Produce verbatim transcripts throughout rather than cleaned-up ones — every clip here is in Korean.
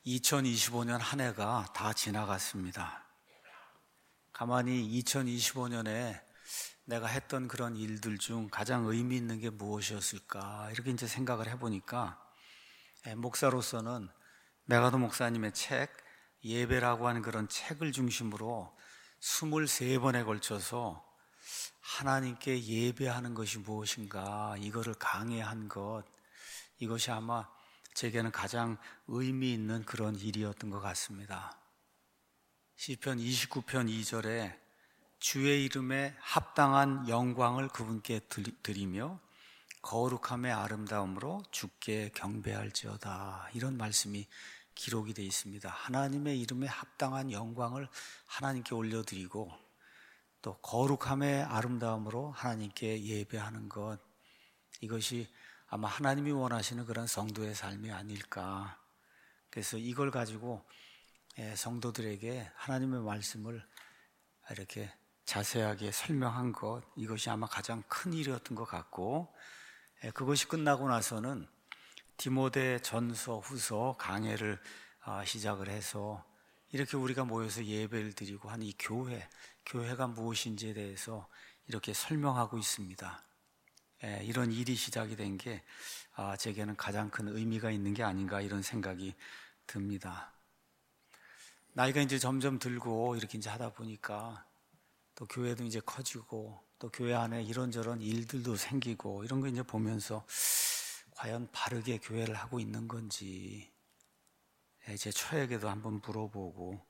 이천이십오 년 한 해가 다 지나갔습니다. 가만히 이천이십오 년에 내가 했던 그런 일들 중 가장 의미 있는 게 무엇이었을까 이렇게 이제 생각을 해보니까 목사로서는 메가도 목사님의 책 예배라고 하는 그런 책을 중심으로 스물세 번에 걸쳐서 하나님께 예배하는 것이 무엇인가 이거를 강해한 것, 이것이 아마 제게는 가장 의미 있는 그런 일이었던 것 같습니다. 시편 이십구 편 이 절에 주의 이름에 합당한 영광을 그분께 드리며 거룩함의 아름다움으로 주께 경배할지어다, 이런 말씀이 기록이 되어 있습니다. 하나님의 이름에 합당한 영광을 하나님께 올려드리고 또 거룩함의 아름다움으로 하나님께 예배하는 것, 이것이 아마 하나님이 원하시는 그런 성도의 삶이 아닐까. 그래서 이걸 가지고 성도들에게 하나님의 말씀을 이렇게 자세하게 설명한 것, 이것이 아마 가장 큰 일이었던 것 같고, 그것이 끝나고 나서는 디모데 전서 후서 강해를 시작을 해서 이렇게 우리가 모여서 예배를 드리고 한 이 교회, 교회가 무엇인지에 대해서 이렇게 설명하고 있습니다. 이런 일이 시작이 된 게 제게는 가장 큰 의미가 있는 게 아닌가 이런 생각이 듭니다. 나이가 이제 점점 들고 이렇게 이제 하다 보니까 또 교회도 이제 커지고 또 교회 안에 이런저런 일들도 생기고 이런 거 이제 보면서 과연 바르게 교회를 하고 있는 건지 제 처에게도 한번 물어보고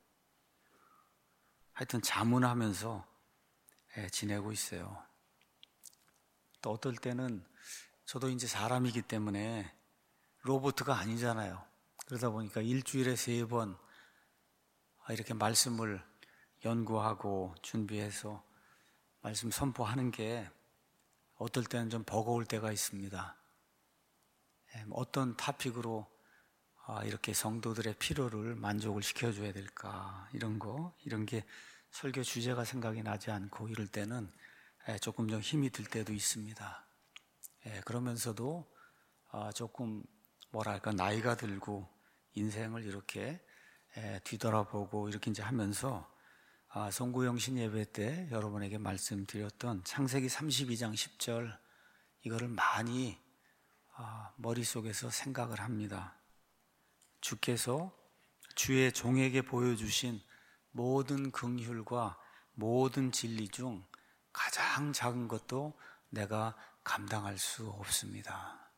하여튼 자문하면서 지내고 있어요. 또 어떨 때는 저도 이제 사람이기 때문에 로봇가 아니잖아요. 그러다 보니까 일주일에 세 번 이렇게 말씀을 연구하고 준비해서 말씀 선포하는 게 어떨 때는 좀 버거울 때가 있습니다. 어떤 토픽으로 이렇게 성도들의 필요를 만족을 시켜줘야 될까, 이런 거, 이런 게 설교 주제가 생각이 나지 않고 이럴 때는 조금 좀 힘이 들 때도 있습니다. 그러면서도 조금 뭐랄까 나이가 들고 인생을 이렇게 뒤돌아보고 이렇게 이제 하면서 송구영신 예배 때 여러분에게 말씀드렸던 창세기 삼십이 장 십 절, 이거를 많이 머릿속에서 생각을 합니다. 주께서 주의 종에게 보여주신 모든 긍휼과 모든 진리 중 가장 작은 것도 내가 감당할 수 없습니다.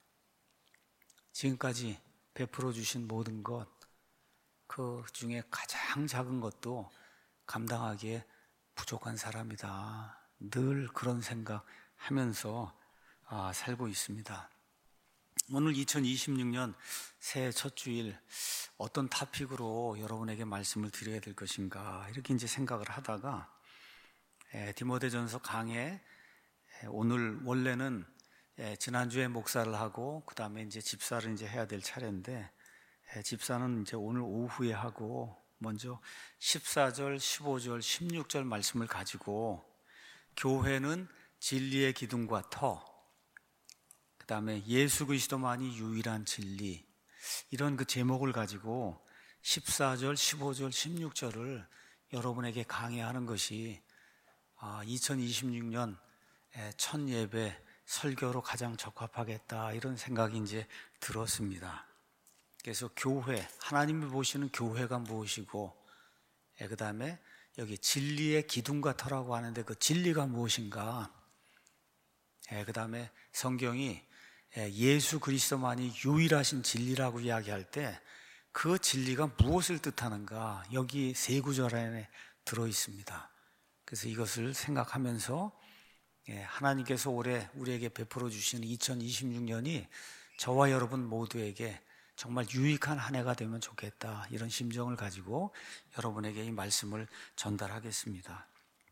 지금까지 베풀어 주신 모든 것, 그 중에 가장 작은 것도 감당하기에 부족한 사람이다. 늘 그런 생각하면서 살고 있습니다. 오늘 이천이십육 년 새해 첫 주일 어떤 토픽으로 여러분에게 말씀을 드려야 될 것인가 이렇게 이제 생각을 하다가 디모데전서 강해, 오늘 원래는 지난주에 목사를 하고 그 다음에 이제 집사를 이제 해야 될 차례인데 집사는 이제 오늘 오후에 하고 먼저 십사 절, 십오 절, 십육 절 말씀을 가지고 교회는 진리의 기둥과 터, 그 다음에 예수 그리스도만이 유일한 진리, 이런 그 제목을 가지고 십사 절, 십오 절, 십육 절을 여러분에게 강해하는 것이 이천이십육 년 첫 예배 설교로 가장 적합하겠다 이런 생각이 이제 들었습니다. 그래서 교회, 하나님이 보시는 교회가 무엇이고, 그 다음에 여기 진리의 기둥과 터라고 하는데 그 진리가 무엇인가, 그 다음에 성경이 예수 그리스도만이 유일하신 진리라고 이야기할 때 그 진리가 무엇을 뜻하는가, 여기 세 구절 안에 들어 있습니다. 그래서 이것을 생각하면서 하나님께서 올해 우리에게 베풀어 주시는 이천이십육 년이 저와 여러분 모두에게 정말 유익한 한 해가 되면 좋겠다, 이런 심정을 가지고 여러분에게 이 말씀을 전달하겠습니다.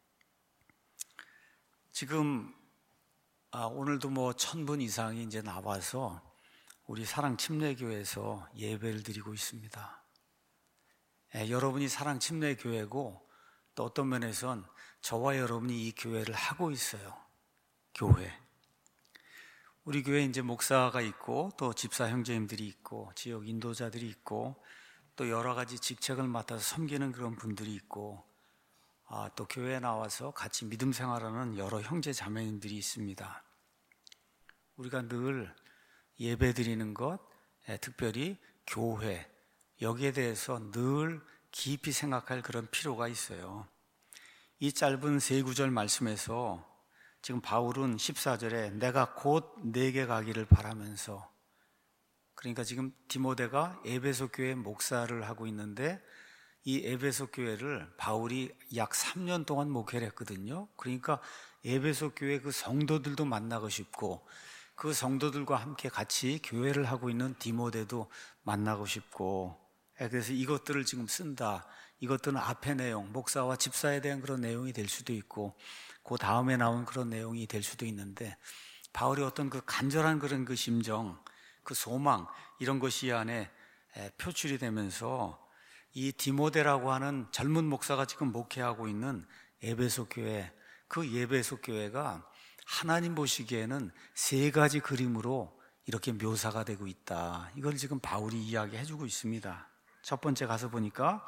지금 오늘도 뭐 천 분 이상이 이제 나와서 우리 사랑 침례교회에서 예배를 드리고 있습니다. 여러분이 사랑 침례교회고 또 어떤 면에선 저와 여러분이 이 교회를 하고 있어요. 교회. 우리 교회에 이제 목사가 있고 또 집사 형제님들이 있고 지역 인도자들이 있고 또 여러 가지 직책을 맡아서 섬기는 그런 분들이 있고, 아, 또 교회에 나와서 같이 믿음 생활하는 여러 형제 자매님들이 있습니다. 우리가 늘 예배 드리는 것, 특별히 교회, 여기에 대해서 늘 깊이 생각할 그런 필요가 있어요. 이 짧은 세 구절 말씀에서 지금 바울은 십사 절에 내가 곧 내게 가기를 바라면서, 그러니까 지금 디모데가 에베소 교회 목사를 하고 있는데 이 에베소 교회를 바울이 약 삼 년 동안 목회를 했거든요. 그러니까 에베소 교회 그 성도들도 만나고 싶고, 그 성도들과 함께 같이 교회를 하고 있는 디모데도 만나고 싶고, 그래서 이것들을 지금 쓴다. 이것들은 앞의 내용, 목사와 집사에 대한 그런 내용이 될 수도 있고, 그 다음에 나온 그런 내용이 될 수도 있는데, 바울이 어떤 그 간절한 그런 그 심정, 그 소망, 이런 것이 이 안에 표출이 되면서 이 디모데라고 하는 젊은 목사가 지금 목회하고 있는 에베소 교회, 그 에베소 교회가 하나님 보시기에는 세 가지 그림으로 이렇게 묘사가 되고 있다. 이걸 지금 바울이 이야기해주고 있습니다. 첫 번째 가서 보니까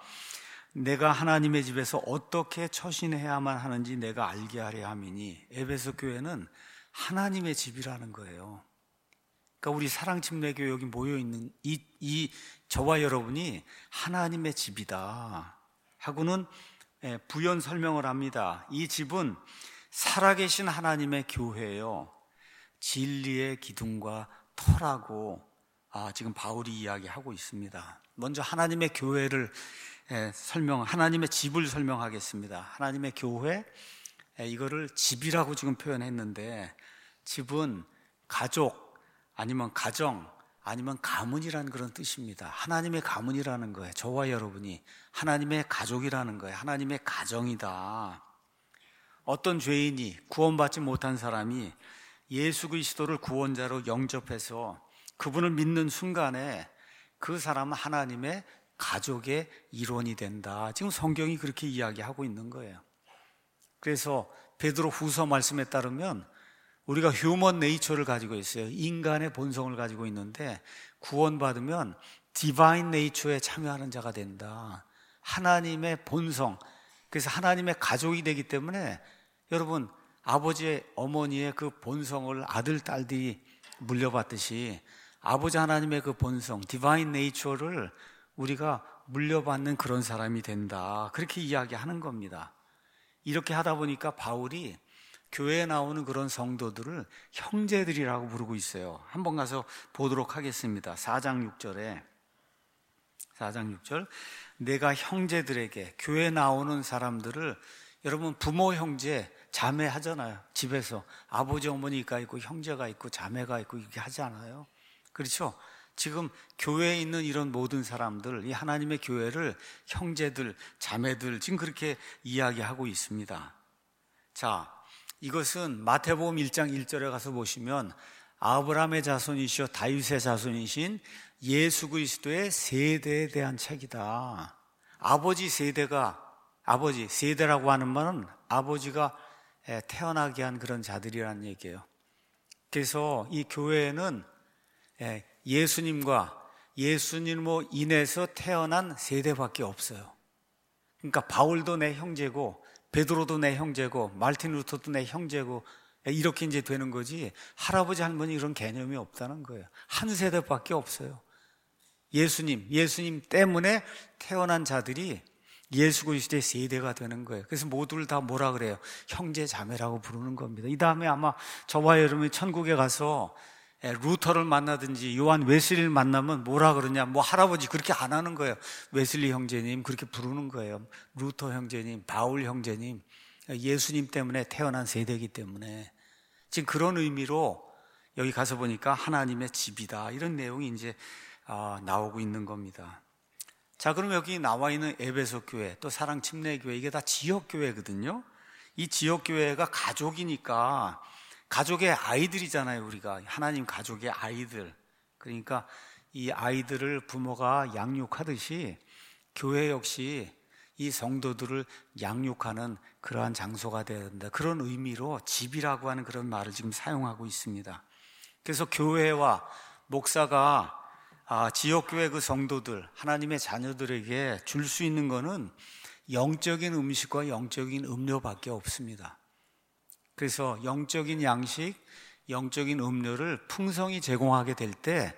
내가 하나님의 집에서 어떻게 처신해야만 하는지 내가 알게 하려 함이니, 에베소 교회는 하나님의 집이라는 거예요. 그러니까 우리 사랑침례교회 여기 모여있는 이, 이 저와 여러분이 하나님의 집이다 하고는 부연 설명을 합니다. 이 집은 살아계신 하나님의 교회예요. 진리의 기둥과 터라고 아, 지금 바울이 이야기하고 있습니다. 먼저 하나님의 교회를 에, 설명, 하나님의 집을 설명하겠습니다. 하나님의 교회, 에, 이거를 집이라고 지금 표현했는데, 집은 가족 아니면 가정 아니면 가문이라는 그런 뜻입니다. 하나님의 가문이라는 거예요. 저와 여러분이 하나님의 가족이라는 거예요. 하나님의 가정이다. 어떤 죄인이, 구원받지 못한 사람이 예수 그리스도를 구원자로 영접해서 그분을 믿는 순간에 그 사람은 하나님의 가족의 일원이 된다. 지금 성경이 그렇게 이야기하고 있는 거예요. 그래서 베드로 후서 말씀에 따르면 우리가 휴먼 네이처를 가지고 있어요. 인간의 본성을 가지고 있는데 구원받으면 디바인 네이처에 참여하는 자가 된다. 하나님의 본성, 그래서 하나님의 가족이 되기 때문에 여러분, 아버지의 어머니의 그 본성을 아들, 딸들이 물려받듯이 아버지 하나님의 그 본성, 디바인 네이처를 우리가 물려받는 그런 사람이 된다. 그렇게 이야기하는 겁니다. 이렇게 하다 보니까 바울이 교회에 나오는 그런 성도들을 형제들이라고 부르고 있어요. 한번 가서 보도록 하겠습니다. 사 장 육 절에 사 장 육 절 내가 형제들에게, 교회에 나오는 사람들을, 여러분 부모 형제 자매 하잖아요. 집에서 아버지 어머니가 있고 형제가 있고 자매가 있고 이렇게 하지 않아요? 그렇죠? 지금 교회에 있는 이런 모든 사람들, 이 하나님의 교회를 형제들, 자매들 지금 그렇게 이야기하고 있습니다. 자, 이것은 마태복음 일 장 일 절에 가서 보시면 아브라함의 자손이시오 다윗의 자손이신 예수 그리스도의 세대에 대한 책이다. 아버지 세대가, 아버지 세대라고 하는 말은 아버지가 태어나게 한 그런 자들이라는 얘기예요. 그래서 이 교회에는 예수님과 예수님으로 인해서 태어난 세대밖에 없어요. 그러니까 바울도 내 형제고 베드로도 내 형제고 말틴 루터도 내 형제고 이렇게 이제 되는 거지, 할아버지 할머니 이런 개념이 없다는 거예요. 한 세대밖에 없어요. 예수님, 예수님 때문에 태어난 자들이 예수 그리스도의 세대가 되는 거예요. 그래서 모두를 다 뭐라 그래요? 형제 자매라고 부르는 겁니다. 이 다음에 아마 저와 여러분이 천국에 가서 루터를 만나든지 요한 웨슬리를 만나면 뭐라 그러냐, 뭐 할아버지 그렇게 안 하는 거예요. 웨슬리 형제님 그렇게 부르는 거예요. 루터 형제님, 바울 형제님, 예수님 때문에 태어난 세대이기 때문에 지금 그런 의미로 여기 가서 보니까 하나님의 집이다, 이런 내용이 이제 나오고 있는 겁니다. 자, 그럼 여기 나와 있는 에베소 교회, 또 사랑 침례교회, 이게 다 지역 교회거든요. 이 지역 교회가 가족이니까 가족의 아이들이잖아요. 우리가 하나님 가족의 아이들. 그러니까 이 아이들을 부모가 양육하듯이 교회 역시 이 성도들을 양육하는 그러한 장소가 되어야 된다. 그런 의미로 집이라고 하는 그런 말을 지금 사용하고 있습니다. 그래서 교회와 목사가 아, 지역교회 그 성도들, 하나님의 자녀들에게 줄 수 있는 거는 영적인 음식과 영적인 음료밖에 없습니다. 그래서 영적인 양식, 영적인 음료를 풍성히 제공하게 될 때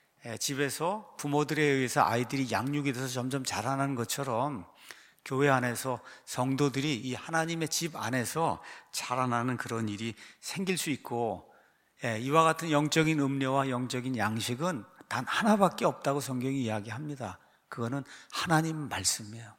집에서 부모들에 의해서 아이들이 양육이 돼서 점점 자라나는 것처럼 교회 안에서 성도들이 이 하나님의 집 안에서 자라나는 그런 일이 생길 수 있고, 이와 같은 영적인 음료와 영적인 양식은 단 하나밖에 없다고 성경이 이야기합니다. 그거는 하나님 말씀이에요.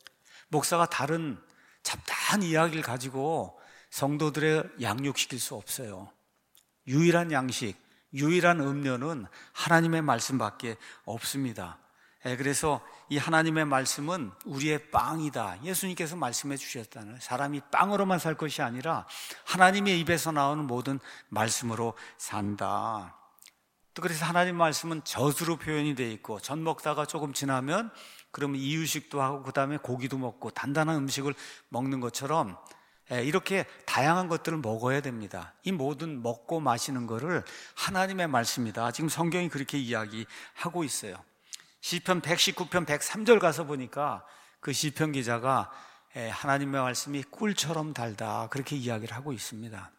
목사가 다른 잡다한 이야기를 가지고 성도들을 양육시킬 수 없어요. 유일한 양식, 유일한 음료는 하나님의 말씀밖에 없습니다. 그래서 이 하나님의 말씀은 우리의 빵이다. 예수님께서 말씀해 주셨다는, 사람이 빵으로만 살 것이 아니라 하나님의 입에서 나오는 모든 말씀으로 산다. 또 그래서 하나님 말씀은 젖으로 표현이 되어 있고, 젖 먹다가 조금 지나면 그러면 이유식도 하고 그 다음에 고기도 먹고 단단한 음식을 먹는 것처럼 이렇게 다양한 것들을 먹어야 됩니다. 이 모든 먹고 마시는 거를 하나님의 말씀이다. 지금 성경이 그렇게 이야기하고 있어요. 시편 백십구 편 백삼 절 가서 보니까 그 시편 기자가 하나님의 말씀이 꿀처럼 달다, 그렇게 이야기를 하고 있습니다.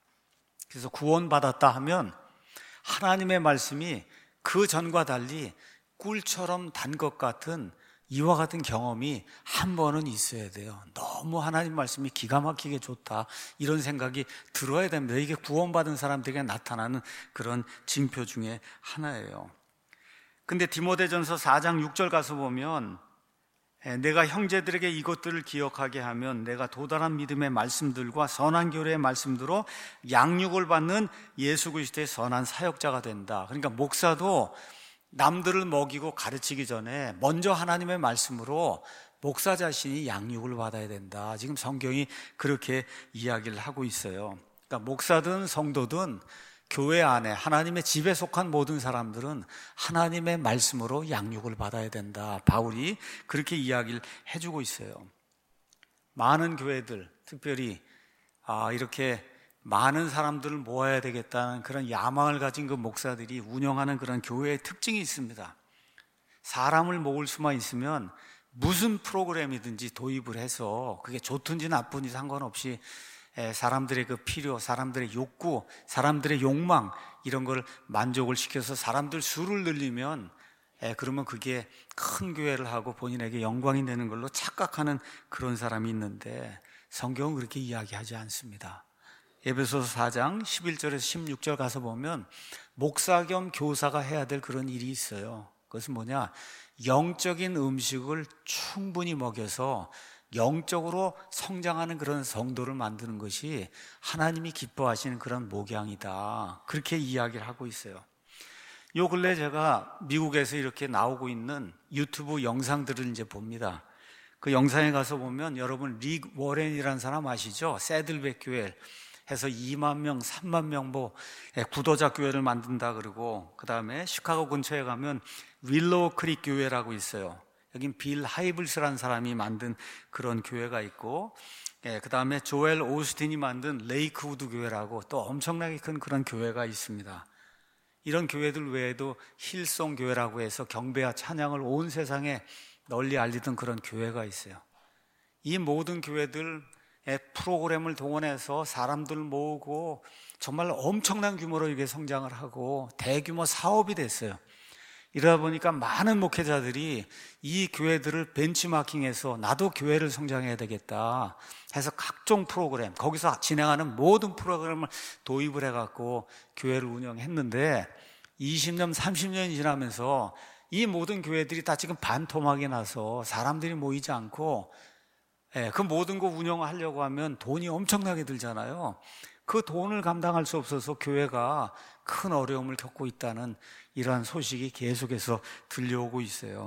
그래서 구원받았다 하면 하나님의 말씀이 그 전과 달리 꿀처럼 단 것 같은 이와 같은 경험이 한 번은 있어야 돼요. 너무 하나님 말씀이 기가 막히게 좋다, 이런 생각이 들어야 됩니다. 이게 구원받은 사람들에게 나타나는 그런 징표 중에 하나예요. 근데 디모데전서 사 장 육 절 가서 보면 내가 형제들에게 이것들을 기억하게 하면 내가 도달한 믿음의 말씀들과 선한 교례의 말씀대로 양육을 받는 예수 그리스도의 선한 사역자가 된다. 그러니까 목사도 남들을 먹이고 가르치기 전에 먼저 하나님의 말씀으로 목사 자신이 양육을 받아야 된다. 지금 성경이 그렇게 이야기를 하고 있어요. 그러니까 목사든 성도든 교회 안에 하나님의 집에 속한 모든 사람들은 하나님의 말씀으로 양육을 받아야 된다. 바울이 그렇게 이야기를 해주고 있어요. 많은 교회들, 특별히 아, 이렇게 많은 사람들을 모아야 되겠다는 그런 야망을 가진 그 목사들이 운영하는 그런 교회의 특징이 있습니다. 사람을 모을 수만 있으면 무슨 프로그램이든지 도입을 해서 그게 좋든지 나쁜지 상관없이 사람들의 그 필요, 사람들의 욕구, 사람들의 욕망, 이런 걸 만족을 시켜서 사람들 수를 늘리면 그러면 그게 큰 교회를 하고 본인에게 영광이 되는 걸로 착각하는 그런 사람이 있는데 성경은 그렇게 이야기하지 않습니다. 에베소서 사 장 십일 절에서 십육 절 가서 보면 목사 겸 교사가 해야 될 그런 일이 있어요. 그것은 뭐냐? 영적인 음식을 충분히 먹여서 영적으로 성장하는 그런 성도를 만드는 것이 하나님이 기뻐하시는 그런 목양이다, 그렇게 이야기를 하고 있어요. 요 근래 제가 미국에서 이렇게 나오고 있는 유튜브 영상들을 이제 봅니다. 그 영상에 가서 보면 여러분 릭 워렌이라는 사람 아시죠? 새들백 교회 해서 이만 명, 삼만 명 뭐 구도자 교회를 만든다 그러고, 그 다음에 시카고 근처에 가면 윌로우 크릭 교회라고 있어요. 여긴 빌 하이블스라는 사람이 만든 그런 교회가 있고, 그 다음에 조엘 오스틴이 만든 레이크우드 교회라고 또 엄청나게 큰 그런 교회가 있습니다. 이런 교회들 외에도 힐송 교회라고 해서 경배와 찬양을 온 세상에 널리 알리던 그런 교회가 있어요. 이 모든 교회들 프로그램을 동원해서 사람들 모으고 정말 엄청난 규모로 이게 성장을 하고 대규모 사업이 됐어요. 이러다 보니까 많은 목회자들이 이 교회들을 벤치마킹해서 나도 교회를 성장해야 되겠다 해서 각종 프로그램, 거기서 진행하는 모든 프로그램을 도입을 해갖고 교회를 운영했는데 이십 년, 삼십 년이 지나면서 이 모든 교회들이 다 지금 반토막이 나서 사람들이 모이지 않고, 예, 그 모든 거 운영하려고 하면 돈이 엄청나게 들잖아요. 그 돈을 감당할 수 없어서 교회가 큰 어려움을 겪고 있다는 이러한 소식이 계속해서 들려오고 있어요.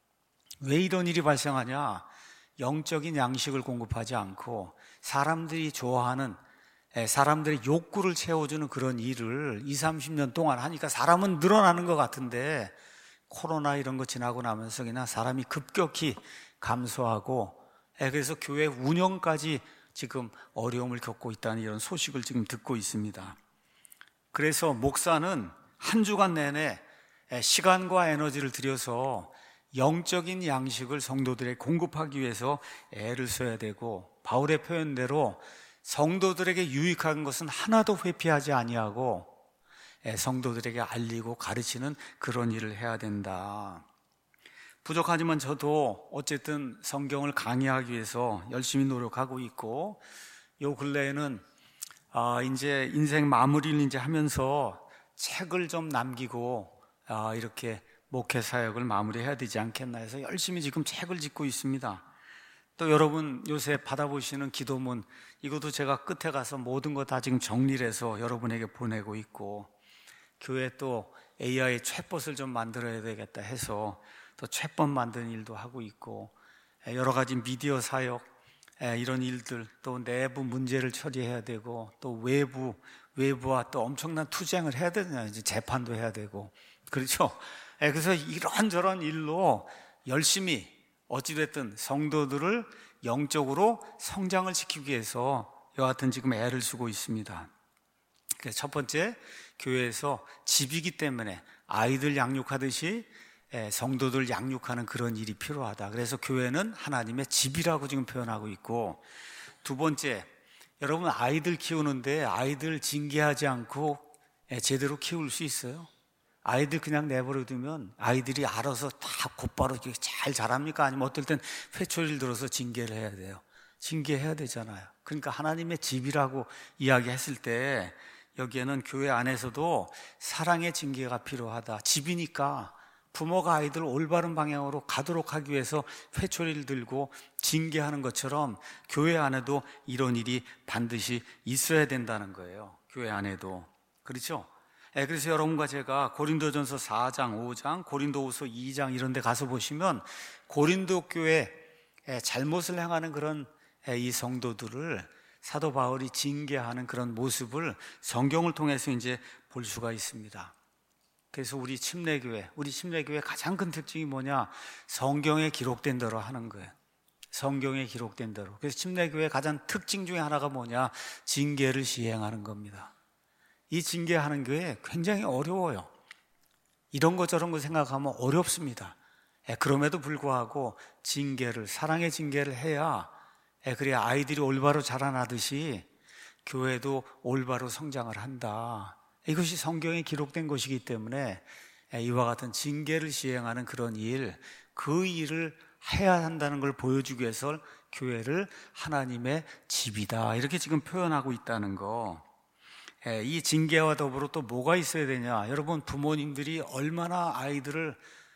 왜 이런 일이 발생하냐? 영적인 양식을 공급하지 않고 사람들이 좋아하는, 사람들의 욕구를 채워주는 그런 일을 이삼십 년 동안 하니까 사람은 늘어나는 것 같은데 코로나 이런 거 지나고 나면서 그냥 사람이 급격히 감소하고, 그래서 교회 운영까지 지금 어려움을 겪고 있다는 이런 소식을 지금 듣고 있습니다. 그래서 목사는 한 주간 내내 시간과 에너지를 들여서 영적인 양식을 성도들에게 공급하기 위해서 애를 써야 되고, 바울의 표현대로 성도들에게 유익한 것은 하나도 회피하지 아니하고 성도들에게 알리고 가르치는 그런 일을 해야 된다. 부족하지만 저도 어쨌든 성경을 강의하기 위해서 열심히 노력하고 있고, 요 근래에는 아, 이제 인생 마무리를 이제 하면서 책을 좀 남기고 아, 이렇게 목회 사역을 마무리해야 되지 않겠나 해서 열심히 지금 책을 짓고 있습니다. 또 여러분 요새 받아보시는 기도문, 이것도 제가 끝에 가서 모든 거 다 지금 정리를 해서 여러분에게 보내고 있고, 교회 또 에이아이 챗봇을 좀 만들어야 되겠다 해서 또 챗봇 만드는 일도 하고 있고, 여러 가지 미디어 사역 이런 일들, 또 내부 문제를 처리해야 되고, 또 외부 외부와 또 엄청난 투쟁을 해야 되잖아요. 이제 재판도 해야 되고, 그렇죠? 그래서 이런저런 일로 열심히 어찌됐든 성도들을 영적으로 성장을 시키기 위해서 여하튼 지금 애를 쓰고 있습니다. 첫 번째, 교회에서 집이기 때문에 아이들 양육하듯이 성도들 양육하는 그런 일이 필요하다. 그래서 교회는 하나님의 집이라고 지금 표현하고 있고, 두 번째, 여러분 아이들 키우는데 아이들 징계하지 않고 제대로 키울 수 있어요? 아이들 그냥 내버려 두면 아이들이 알아서 다 곧바로 잘 자랍니까? 아니면 어떨 땐 회초리를 들어서 징계를 해야 돼요. 징계해야 되잖아요. 그러니까 하나님의 집이라고 이야기했을 때 여기에는 교회 안에서도 사랑의 징계가 필요하다. 집이니까 부모가 아이들을 올바른 방향으로 가도록 하기 위해서 회초리를 들고 징계하는 것처럼 교회 안에도 이런 일이 반드시 있어야 된다는 거예요. 교회 안에도. 그렇죠? 예, 그래서 여러분과 제가 고린도전서 사 장, 오 장, 고린도후서 이 장 이런 데 가서 보시면 고린도 교회 잘못을 행하는 그런 이 성도들을 사도 바울이 징계하는 그런 모습을 성경을 통해서 이제 볼 수가 있습니다. 그래서 우리 침례교회, 우리 침례교회 가장 큰 특징이 뭐냐? 성경에 기록된 대로 하는 거예요. 성경에 기록된 대로. 그래서 침례교회 가장 특징 중에 하나가 뭐냐? 징계를 시행하는 겁니다. 이 징계하는 게 굉장히 어려워요. 이런 거 저런 거 생각하면 어렵습니다. 그럼에도 불구하고 징계를, 사랑의 징계를 해야, 그래야 아이들이 올바로 자라나듯이 교회도 올바로 성장을 한다. 이것이 성경에 기록된 것이기 때문에 이와 같은 징계를 시행하는 그런 일, 그 일을 해야 한다는 걸 보여주기 위해서 교회를 하나님의 집이다, 이렇게 지금 표현하고 있다는 거. 이 징계와 더불어 또 뭐가 있어야 되냐? 여러분, 부모님들이 얼마나 아이들을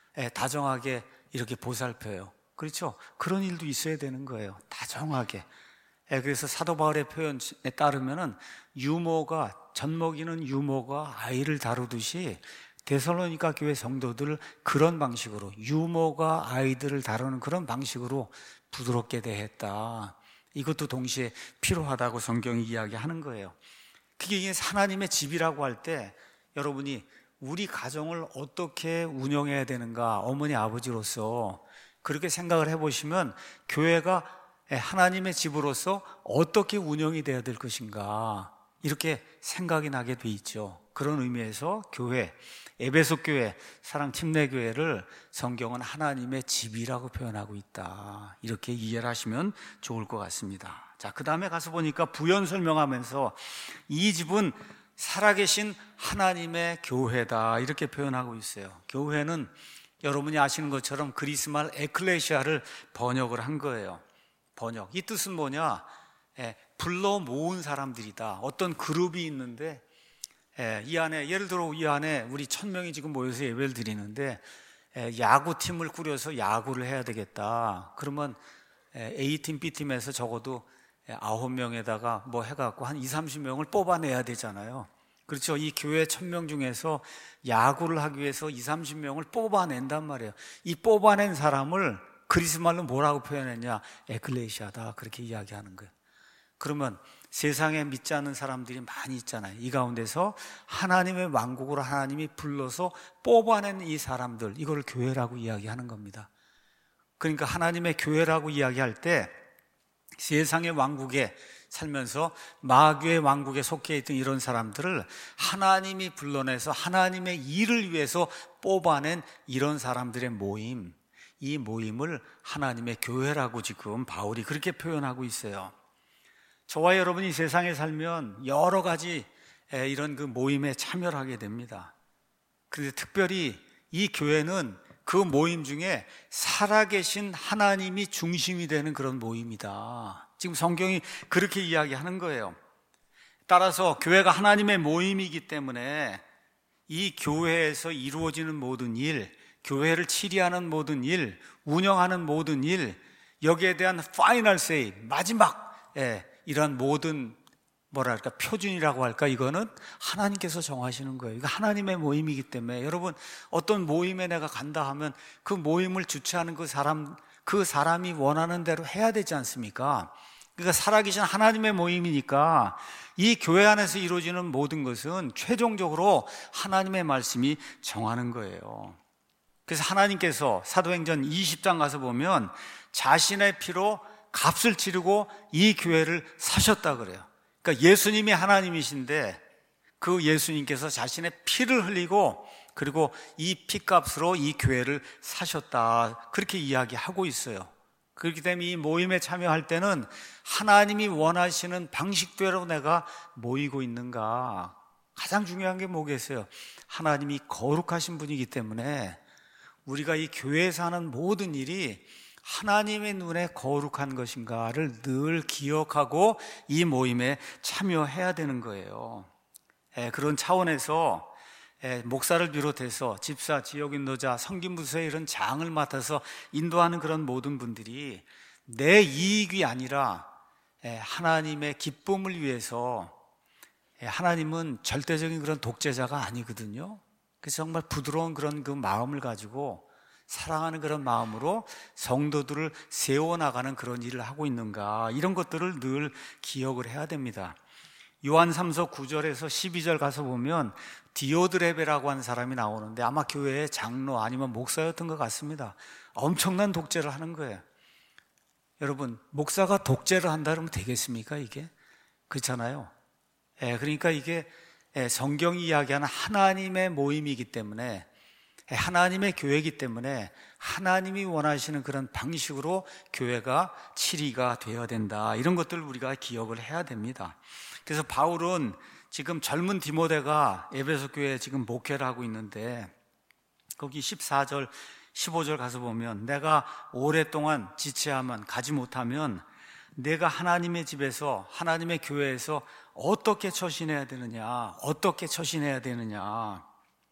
다정하게 이렇게 보살펴요. 그렇죠? 그런 일도 있어야 되는 거예요. 다정하게. 그래서 사도 바울의 표현에 따르면은 유모가, 젖먹이는 유모가 아이를 다루듯이 데살로니가 교회 성도들을 그런 방식으로, 유모가 아이들을 다루는 그런 방식으로 부드럽게 대했다. 이것도 동시에 필요하다고 성경이 이야기하는 거예요. 그게 하나님의 집이라고 할 때 여러분이 우리 가정을 어떻게 운영해야 되는가, 어머니 아버지로서 그렇게 생각을 해보시면 교회가 하나님의 집으로서 어떻게 운영이 되어야 될 것인가, 이렇게 생각이 나게 돼 있죠. 그런 의미에서 교회, 에베소 교회, 사랑 침례교회를 성경은 하나님의 집이라고 표현하고 있다, 이렇게 이해를 하시면 좋을 것 같습니다. 자, 그 다음에 가서 보니까 부연 설명하면서 이 집은 살아계신 하나님의 교회다, 이렇게 표현하고 있어요. 교회는 여러분이 아시는 것처럼 그리스말 에클레시아를 번역을 한 거예요. 번역. 이 뜻은 뭐냐? 예, 불러 모은 사람들이다. 어떤 그룹이 있는데, 예, 이 안에, 예를 들어 이 안에 우리 천 명이 지금 모여서 예배를 드리는데, 예, 야구팀을 꾸려서 야구를 해야 되겠다. 그러면 예, A팀, B팀에서 적어도 아홉 명에다가 뭐 해갖고 한 이삼십 명을 뽑아내야 되잖아요. 그렇죠. 이 교회 천 명 중에서 야구를 하기 위해서 이삼십 명을 뽑아낸단 말이에요. 이 뽑아낸 사람을 그리스말로 뭐라고 표현했냐? 에클레시아다, 그렇게 이야기하는 거예요. 그러면 세상에 믿지 않는 사람들이 많이 있잖아요. 이 가운데서 하나님의 왕국으로 하나님이 불러서 뽑아낸 이 사람들, 이걸 교회라고 이야기하는 겁니다. 그러니까 하나님의 교회라고 이야기할 때 세상의 왕국에, 살면서 마귀의 왕국에 속해 있던 이런 사람들을 하나님이 불러내서 하나님의 일을 위해서 뽑아낸 이런 사람들의 모임, 이 모임을 하나님의 교회라고 지금 바울이 그렇게 표현하고 있어요. 저와 여러분이 세상에 살면 여러 가지 이런 그 모임에 참여를 하게 됩니다. 그런데 특별히 이 교회는 그 모임 중에 살아계신 하나님이 중심이 되는 그런 모임이다. 지금 성경이 그렇게 이야기하는 거예요. 따라서 교회가 하나님의 모임이기 때문에 이 교회에서 이루어지는 모든 일, 교회를 치리하는 모든 일, 운영하는 모든 일, 여기에 대한 파이널 세이, 마지막 예, 이런 모든 뭐랄까 표준이라고 할까, 이거는 하나님께서 정하시는 거예요. 이거 하나님의 모임이기 때문에 여러분, 어떤 모임에 내가 간다 하면 그 모임을 주최하는 그 사람, 그 사람이 원하는 대로 해야 되지 않습니까? 그러니까 살아계신 하나님의 모임이니까 이 교회 안에서 이루어지는 모든 것은 최종적으로 하나님의 말씀이 정하는 거예요. 그래서 하나님께서 사도행전 이십 장 가서 보면 자신의 피로 값을 치르고 이 교회를 사셨다 그래요. 그러니까 예수님이 하나님이신데 그 예수님께서 자신의 피를 흘리고 그리고 이 피값으로 이 교회를 사셨다, 그렇게 이야기하고 있어요. 그렇기 때문에 이 모임에 참여할 때는 하나님이 원하시는 방식대로 내가 모이고 있는가, 가장 중요한 게 뭐겠어요? 하나님이 거룩하신 분이기 때문에 우리가 이 교회에서 하는 모든 일이 하나님의 눈에 거룩한 것인가를 늘 기억하고 이 모임에 참여해야 되는 거예요. 예, 그런 차원에서 예, 목사를 비롯해서 집사, 지역인도자, 성김부서의 이런 장을 맡아서 인도하는 그런 모든 분들이 내 이익이 아니라 예, 하나님의 기쁨을 위해서, 예, 하나님은 절대적인 그런 독재자가 아니거든요. 그래서 정말 부드러운 그런 그 마음을 가지고 사랑하는 그런 마음으로 성도들을 세워나가는 그런 일을 하고 있는가, 이런 것들을 늘 기억을 해야 됩니다. 요한 삼 서 구 절에서 십이 절 가서 보면 디오드레베라고 하는 사람이 나오는데 아마 교회의 장로 아니면 목사였던 것 같습니다. 엄청난 독재를 하는 거예요. 여러분, 목사가 독재를 한다 그러면 되겠습니까? 이게 그렇잖아요. 예, 그러니까 이게 성경이 이야기하는 하나님의 모임이기 때문에, 하나님의 교회이기 때문에 하나님이 원하시는 그런 방식으로 교회가 치리가 되어야 된다, 이런 것들을 우리가 기억을 해야 됩니다. 그래서 바울은 지금 젊은 디모데가 에베소 교회에 지금 목회를 하고 있는데 거기 십사 절 십오 절 가서 보면 내가 오랫동안 지체하면 가지 못하면 내가 하나님의 집에서, 하나님의 교회에서 어떻게 처신해야 되느냐, 어떻게 처신해야 되느냐.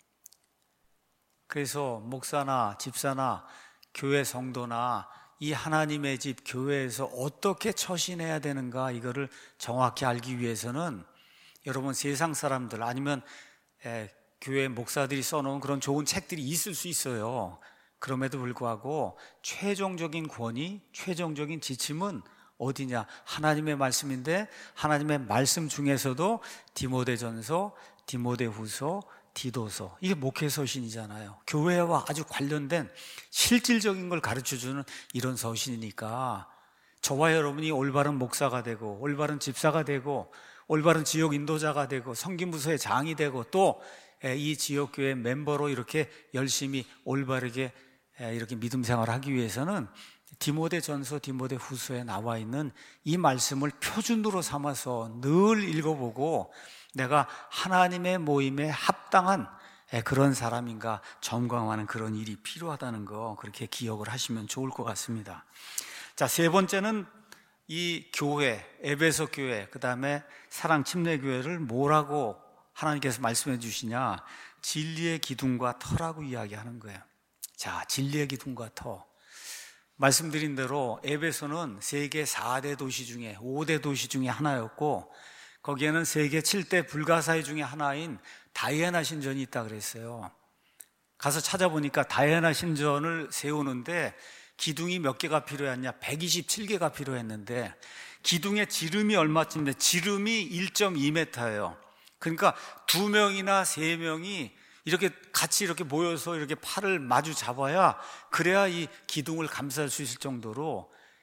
그래서 목사나 집사나 교회 성도나 이 하나님의 집 교회에서 어떻게 처신해야 되는가, 이거를 정확히 알기 위해서는 여러분, 세상 사람들 아니면 에, 교회 목사들이 써놓은 그런 좋은 책들이 있을 수 있어요. 그럼에도 불구하고 최종적인 권위, 최종적인 지침은 어디냐? 하나님의 말씀인데 하나님의 말씀 중에서도 디모데전서, 디모데후서, 디도서, 이게 목회서신이잖아요. 교회와 아주 관련된 실질적인 걸 가르쳐주는 이런 서신이니까 저와 여러분이 올바른 목사가 되고 올바른 집사가 되고 올바른 지역 인도자가 되고 성김부서의 장이 되고 또 이 지역교회 멤버로 이렇게 열심히 올바르게 이렇게 믿음 생활을 하기 위해서는 디모데전서, 디모데후서에 나와 있는 이 말씀을 표준으로 삼아서 늘 읽어보고 내가 하나님의 모임에 합당한 그런 사람인가 점검하는 그런 일이 필요하다는 거, 그렇게 기억을 하시면 좋을 것 같습니다. 자, 세 번째는 이 교회, 에베소 교회, 그 다음에 사랑 침례교회를 뭐라고 하나님께서 말씀해 주시냐? 진리의 기둥과 터라고 이야기하는 거예요. 자, 진리의 기둥과 터. 말씀드린 대로 에베소는 세계 사 대 도시 중에 오 대 도시 중에 하나였고 거기에는 세계 칠 대 불가사의 중에 하나인 다이애나 신전이 있다 그랬어요. 가서 찾아보니까 다이애나 신전을 세우는데 기둥이 몇 개가 필요했냐? 백이십칠 개가 필요했는데 기둥의 지름이 얼마쯤인데 지름이 일 점 이 미터예요. 그러니까 두 명이나 세 명이 이렇게 같이 이렇게 모여서 이렇게 팔을 마주 잡아야 그래야 이 기둥을 감쌀 수 있을 정도로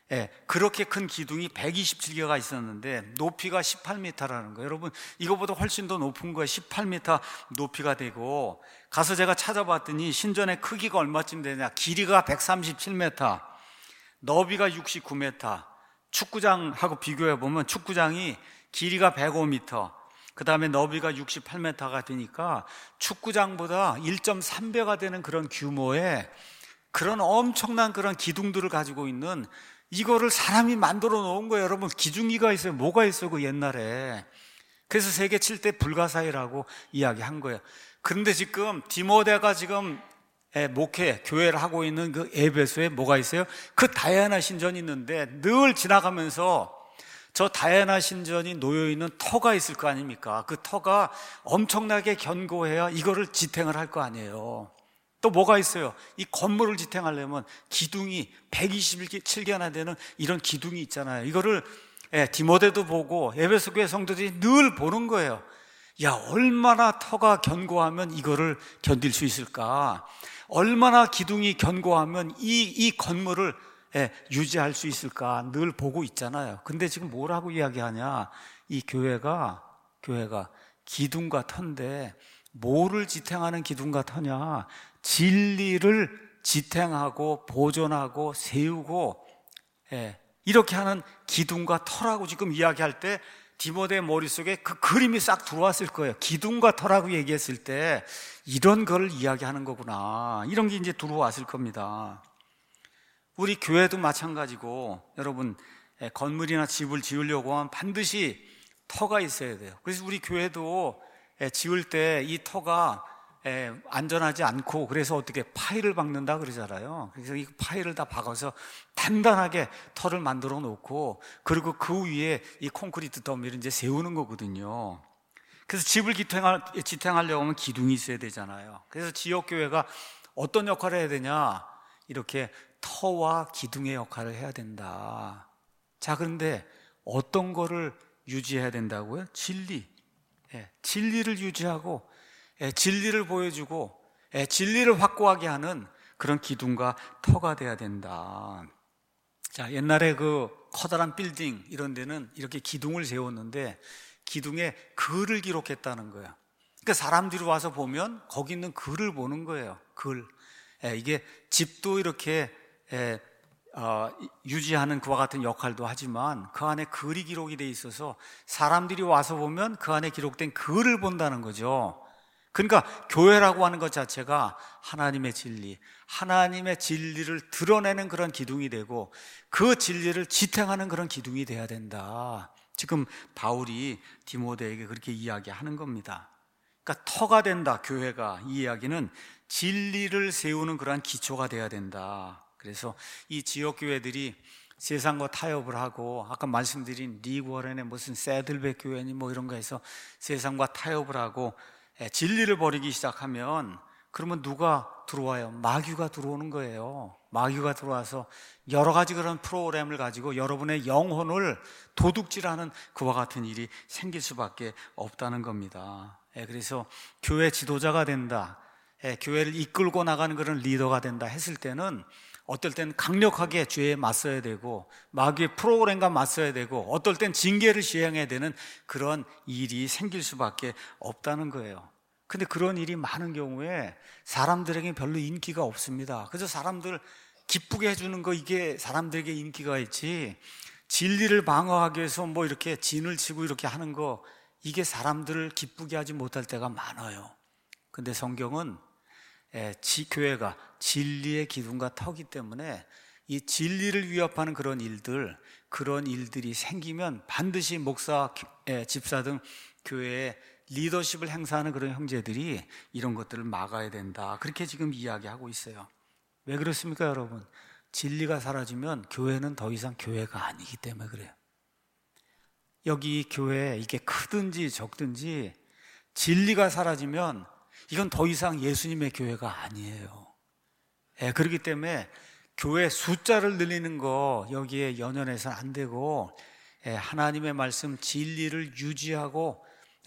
예, 그렇게 큰 기둥이 백이십칠 개가 있었는데 높이가 십팔 미터라는 거예요. 여러분, 이거보다 훨씬 더 높은 거예요. 십팔 미터 높이가 되고, 가서 제가 찾아봤더니 신전의 크기가 얼마쯤 되냐, 길이가 백삼십칠 미터, 너비가 육십구 미터. 축구장하고 비교해보면 축구장이 길이가 백오 미터, 그 다음에 너비가 육십팔 미터가 되니까 축구장보다 일 점 삼 배가 되는 그런 규모의 그런 엄청난 그런 기둥들을 가지고 있는, 이거를 사람이 만들어 놓은 거예요. 여러분, 기둥이가 있어요. 뭐가 있어요, 그 옛날에. 그래서 세계 칠 대 불가사의라고 이야기한 거예요. 그런데 지금 디모데가 지금 목회, 교회를 하고 있는 그 에베소에 뭐가 있어요? 그 다이아나 신전이 있는데 늘 지나가면서 저 다이아나 신전이 놓여있는 터가 있을 거 아닙니까? 그 터가 엄청나게 견고해야 이거를 지탱을 할 거 아니에요. 또 뭐가 있어요? 이 건물을 지탱하려면 기둥이 백이십칠 개나 되는 이런 기둥이 있잖아요. 이거를 예, 디모데도 보고 에베소 교회 성도들이 늘 보는 거예요. 야, 얼마나 터가 견고하면 이거를 견딜 수 있을까? 얼마나 기둥이 견고하면 이, 이 건물을 예, 유지할 수 있을까? 늘 보고 있잖아요. 근데 지금 뭐라고 이야기하냐? 이 교회가, 교회가 기둥과 터인데 뭐를 지탱하는 기둥과 터냐? 진리를 지탱하고 보존하고 세우고 예, 이렇게 하는 기둥과 터라고 지금 이야기할 때 디모데의 머릿속에 그 그림이 싹 들어왔을 거예요. 기둥과 터라고 얘기했을 때 이런 걸 이야기하는 거구나, 이런 게 이제 들어왔을 겁니다. 우리 교회도 마찬가지고, 여러분, 건물이나 집을 지으려고 하면 반드시 터가 있어야 돼요. 그래서 우리 교회도 지을 때 이 터가 안전하지 않고, 그래서 어떻게 파일을 박는다 그러잖아요. 그래서 이 파일을 다 박아서 단단하게 터를 만들어 놓고, 그리고 그 위에 이 콘크리트 더미를 이제 세우는 거거든요. 그래서 집을 지탱할, 지탱하려고 하면 기둥이 있어야 되잖아요. 그래서 지역교회가 어떤 역할을 해야 되냐, 이렇게 터와 기둥의 역할을 해야 된다. 자, 그런데 어떤 거를 유지해야 된다고요? 진리. 예, 진리를 유지하고 예, 진리를 보여주고 예, 진리를 확고하게 하는 그런 기둥과 터가 돼야 된다. 자, 옛날에 그 커다란 빌딩 이런 데는 이렇게 기둥을 세웠는데 기둥에 글을 기록했다는 거예요. 그러니까 사람들이 와서 보면 거기 있는 글을 보는 거예요. 글. 예, 이게 집도 이렇게 예, 어, 유지하는 그와 같은 역할도 하지만 그 안에 글이 기록이 돼 있어서 사람들이 와서 보면 그 안에 기록된 글을 본다는 거죠. 그러니까 교회라고 하는 것 자체가 하나님의 진리, 하나님의 진리를 드러내는 그런 기둥이 되고 그 진리를 지탱하는 그런 기둥이 돼야 된다. 지금 바울이 디모데에게 그렇게 이야기하는 겁니다. 그러니까 터가 된다, 교회가. 이 이야기는 진리를 세우는 그러한 기초가 돼야 된다. 그래서 이 지역교회들이 세상과 타협을 하고, 아까 말씀드린 리워렌의 무슨 새들백 교회니 뭐 이런 거 해서 세상과 타협을 하고 진리를 버리기 시작하면, 그러면 누가 들어와요? 마귀가 들어오는 거예요. 마귀가 들어와서 여러 가지 그런 프로그램을 가지고 여러분의 영혼을 도둑질하는 그와 같은 일이 생길 수밖에 없다는 겁니다. 그래서 교회 지도자가 된다, 교회를 이끌고 나가는 그런 리더가 된다 했을 때는 어떨 땐 강력하게 죄에 맞서야 되고 마귀의 프로그램과 맞서야 되고 어떨 땐 징계를 시행해야 되는 그런 일이 생길 수밖에 없다는 거예요. 근데 그런 일이 많은 경우에 사람들에게 별로 인기가 없습니다. 그래서 사람들 기쁘게 해주는 거, 이게 사람들에게 인기가 있지, 진리를 방어하기 위해서 뭐 이렇게 진을 치고 이렇게 하는 거, 이게 사람들을 기쁘게 하지 못할 때가 많아요. 근데 성경은 예, 지, 교회가 진리의 기둥과 터기 때문에 이 진리를 위협하는 그런 일들, 그런 일들이 생기면 반드시 목사, 예, 집사 등 교회에 리더십을 행사하는 그런 형제들이 이런 것들을 막아야 된다. 그렇게 지금 이야기하고 있어요. 왜 그렇습니까, 여러분? 진리가 사라지면 교회는 더 이상 교회가 아니기 때문에 그래요. 여기 교회, 이게 크든지 적든지 진리가 사라지면 이건 더 이상 예수님의 교회가 아니에요. 예, 그렇기 때문에 교회 숫자를 늘리는 거 여기에 연연해서는 안 되고, 예, 하나님의 말씀 진리를 유지하고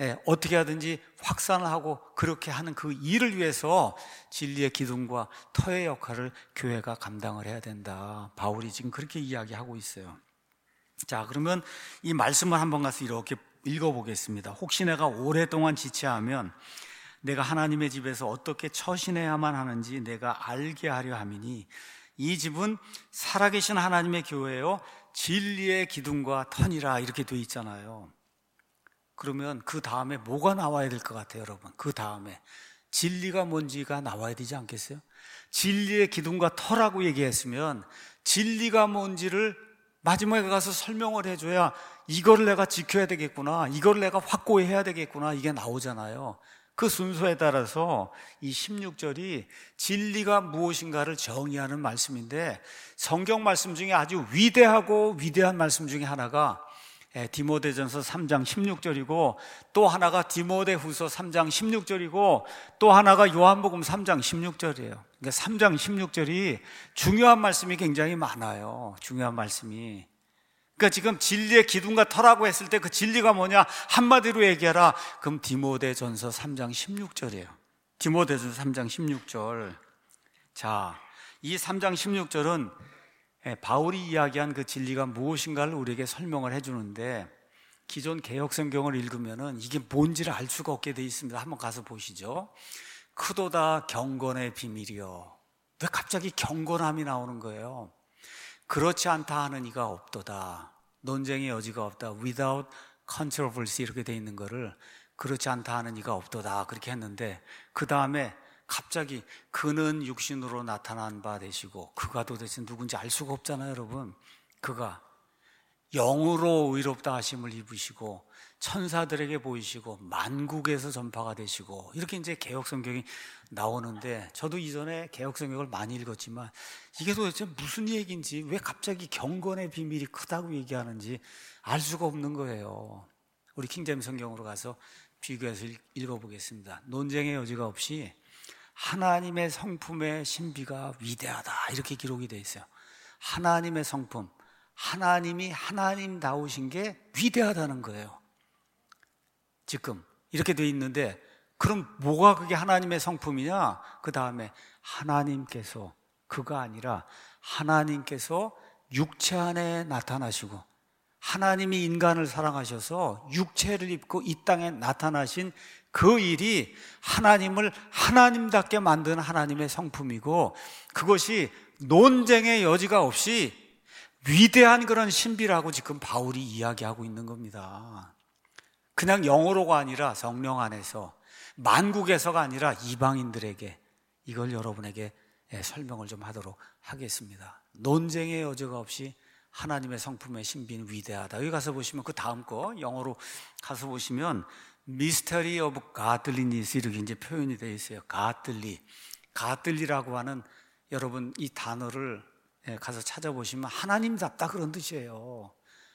예, 어떻게 하든지 확산을 하고 그렇게 하는 그 일을 위해서 진리의 기둥과 터의 역할을 교회가 감당을 해야 된다. 바울이 지금 그렇게 이야기하고 있어요. 자, 그러면 이 말씀을 한번 가서 이렇게 읽어보겠습니다. 혹시 내가 오랫동안 지체하면 내가 하나님의 집에서 어떻게 처신해야만 하는지 내가 알게 하려 함이니 이 집은 살아계신 하나님의 교회요 진리의 기둥과 터니라 이렇게 돼 있잖아요. 그러면 그 다음에 뭐가 나와야 될 것 같아요, 여러분? 그 다음에 진리가 뭔지가 나와야 되지 않겠어요? 진리의 기둥과 터라고 얘기했으면 진리가 뭔지를 마지막에 가서 설명을 해줘야 이거를 내가 지켜야 되겠구나, 이거를 내가 확고히 해야 되겠구나, 이게 나오잖아요. 그 순서에 따라서 이 십육 절이 진리가 무엇인가를 정의하는 말씀인데, 성경 말씀 중에 아주 위대하고 위대한 말씀 중에 하나가 디모데전서 삼 장 십육 절이고, 또 하나가 디모데후서 삼 장 십육 절이고, 또 하나가 요한복음 삼 장 십육 절이에요. 그러니까 삼 장 십육 절이 중요한 말씀이 굉장히 많아요. 중요한 말씀이. 그러니까 지금 진리의 기둥과 터라고 했을 때 그 진리가 뭐냐 한마디로 얘기하라. 그럼 디모데전서 삼 장 십육 절이에요. 디모데전서 삼 장 십육 절. 자, 이 삼 장 십육 절은 바울이 이야기한 그 진리가 무엇인가를 우리에게 설명을 해주는데, 기존 개역성경을 읽으면은 이게 뭔지를 알 수가 없게 돼 있습니다. 한번 가서 보시죠. 크도다 경건의 비밀이요. 왜 갑자기 경건함이 나오는 거예요? 그렇지 않다 하는 이가 없도다. 논쟁의 여지가 없다. Without controversy 이렇게 돼 있는 거를 그렇지 않다 하는 이가 없도다 그렇게 했는데, 그 다음에 갑자기 그는 육신으로 나타난 바 되시고, 그가 도대체 누군지 알 수가 없잖아요, 여러분. 그가 영으로 의롭다 하심을 입으시고 천사들에게 보이시고 만국에서 전파가 되시고, 이렇게 이제 개역성경이 나오는데, 저도 이전에 개역성경을 많이 읽었지만 이게 도대체 무슨 얘기인지, 왜 갑자기 경건의 비밀이 크다고 얘기하는지 알 수가 없는 거예요. 우리 킹제임스 성경으로 가서 비교해서 읽어보겠습니다. 논쟁의 여지가 없이 하나님의 성품의 신비가 위대하다 이렇게 기록이 되어 있어요. 하나님의 성품, 하나님이 하나님다우신 게 위대하다는 거예요. 지금 이렇게 되어 있는데, 그럼 뭐가 그게 하나님의 성품이냐? 그 다음에 하나님께서, 그가 아니라 하나님께서 육체 안에 나타나시고, 하나님이 인간을 사랑하셔서 육체를 입고 이 땅에 나타나신 그 일이 하나님을 하나님답게 만드는 하나님의 성품이고, 그것이 논쟁의 여지가 없이 위대한 그런 신비라고 지금 바울이 이야기하고 있는 겁니다. 그냥 영어로가 아니라 성령 안에서, 만국에서가 아니라 이방인들에게, 이걸 여러분에게 설명을 좀 하도록 하겠습니다. 논쟁의 여지가 없이 하나님의 성품의 신비는 위대하다. 여기 가서 보시면 그 다음 거 영어로 가서 보시면 Mystery of Godliness 이렇게 이제 표현이 되어 있어요. Godly, Godly라고 하는, 여러분 이 단어를 가서 찾아보시면 하나님답다 그런 뜻이에요.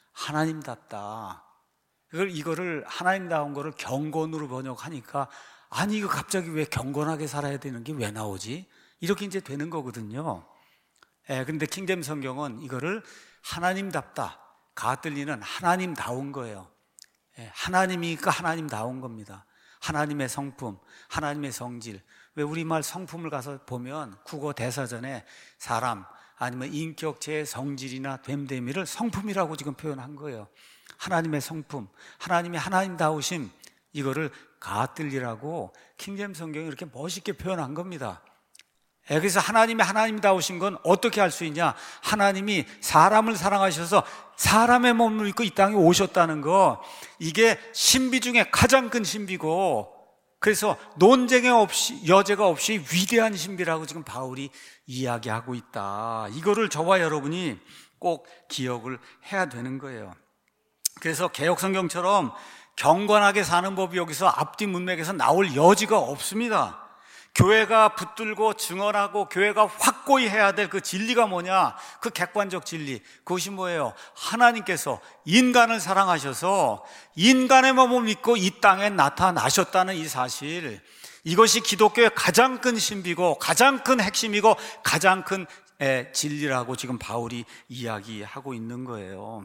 하나님답다. 이걸 이거를 하나님다운 거를 경건으로 번역하니까, 아니 이거 갑자기 왜 경건하게 살아야 되는 게 왜 나오지? 이렇게 이제 되는 거거든요. 예, 근데 킹제임 성경은 이거를 하나님답다, 가들리는 하나님다운 거예요. 예, 하나님이니까 하나님다운 겁니다. 하나님의 성품, 하나님의 성질. 왜 우리말 성품을 가서 보면 국어 대사전에 사람 아니면 인격체의 성질이나 됨됨이를 성품이라고 지금 표현한 거예요. 하나님의 성품, 하나님이 하나님다우심, 이거를 가들리라고 킹제임 성경이 이렇게 멋있게 표현한 겁니다. 그래서 하나님이 하나님다우신 건 어떻게 할 수 있냐? 하나님이 사람을 사랑하셔서 사람의 몸을 입고 이 땅에 오셨다는 거, 이게 신비 중에 가장 큰 신비고, 그래서 논쟁의 없이, 여지가 없이 위대한 신비라고 지금 바울이 이야기하고 있다. 이거를 저와 여러분이 꼭 기억을 해야 되는 거예요. 그래서 개역성경처럼 경건하게 사는 법이 여기서 앞뒤 문맥에서 나올 여지가 없습니다. 교회가 붙들고 증언하고 교회가 확고히 해야 될 그 진리가 뭐냐? 그 객관적 진리, 그것이 뭐예요? 하나님께서 인간을 사랑하셔서 인간의 몸을 믿고 이 땅에 나타나셨다는 이 사실, 이것이 기독교의 가장 큰 신비고 가장 큰 핵심이고 가장 큰 진리라고 지금 바울이 이야기하고 있는 거예요.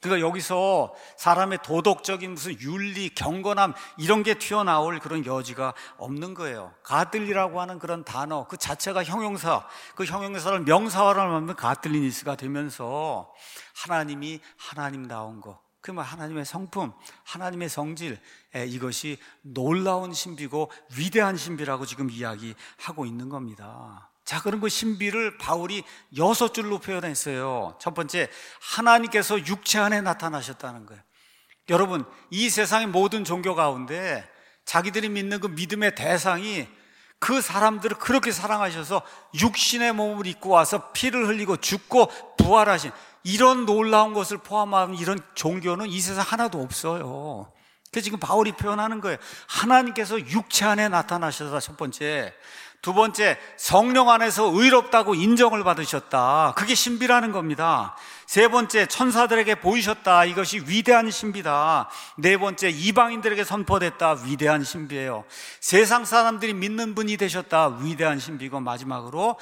그러니까 여기서 사람의 도덕적인 무슨 윤리, 경건함 이런 게 튀어나올 그런 여지가 없는 거예요. 가들리라고 하는 그런 단어 그 자체가 형용사, 그 형용사를 명사화를 하면 가들리니스가 되면서 하나님이 하나님다운 거, 그러면 하나님의 성품, 하나님의 성질, 이것이 놀라운 신비고 위대한 신비라고 지금 이야기하고 있는 겁니다. 자, 그런 그 신비를 바울이 여섯 줄로 표현했어요. 첫 번째, 하나님께서 육체 안에 나타나셨다는 거예요. 여러분, 이 세상의 모든 종교 가운데 자기들이 믿는 그 믿음의 대상이 그 사람들을 그렇게 사랑하셔서 육신의 몸을 입고 와서 피를 흘리고 죽고 부활하신 이런 놀라운 것을 포함한 이런 종교는 이 세상 하나도 없어요. 그래서 지금 바울이 표현하는 거예요. 하나님께서 육체 안에 나타나셔서 첫 번째. 두 번째, 성령 안에서 의롭다고 인정을 받으셨다. 그게 신비라는 겁니다. 세 번째, 천사들에게 보이셨다. 이것이 위대한 신비다. 네 번째, 이방인들에게 선포됐다. 위대한 신비예요. 세상 사람들이 믿는 분이 되셨다. 위대한 신비고, 마지막으로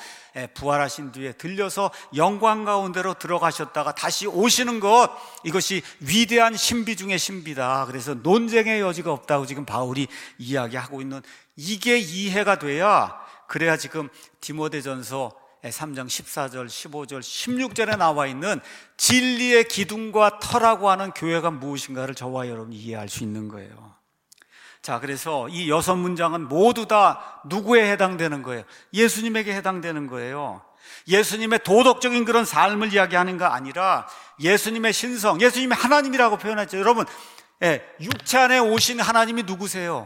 부활하신 뒤에 들려서 영광 가운데로 들어가셨다가 다시 오시는 것, 이것이 위대한 신비 중의 신비다. 그래서 논쟁의 여지가 없다고 지금 바울이 이야기하고 있는, 이게 이해가 돼야, 그래야 지금 디모데전서 삼 장 십사 절, 십오 절, 십육 절에 나와 있는 진리의 기둥과 터라고 하는 교회가 무엇인가를 저와 여러분이 이해할 수 있는 거예요. 자, 그래서 이 여섯 문장은 모두 다 누구에 해당되는 거예요? 예수님에게 해당되는 거예요. 예수님의 도덕적인 그런 삶을 이야기하는 거 아니라 예수님의 신성, 예수님이 하나님이라고 표현했죠. 여러분, 예, 육체 안에 오신 하나님이 누구세요?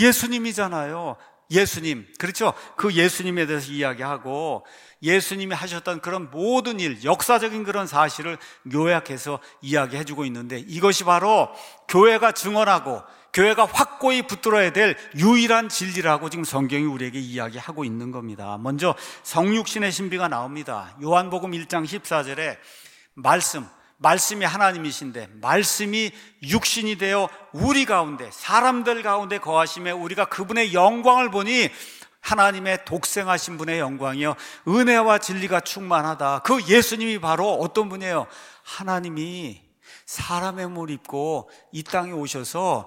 예수님이잖아요. 예수님, 그렇죠? 그 예수님에 대해서 이야기하고 예수님이 하셨던 그런 모든 일, 역사적인 그런 사실을 요약해서 이야기해주고 있는데, 이것이 바로 교회가 증언하고 교회가 확고히 붙들어야 될 유일한 진리라고 지금 성경이 우리에게 이야기하고 있는 겁니다. 먼저 성육신의 신비가 나옵니다. 요한복음 일 장 십사 절에 말씀, 말씀이 하나님이신데 말씀이 육신이 되어 우리 가운데, 사람들 가운데 거하심에 우리가 그분의 영광을 보니 하나님의 독생하신 분의 영광이요 은혜와 진리가 충만하다. 그 예수님이 바로 어떤 분이에요? 하나님이 사람의 몸을 입고 이 땅에 오셔서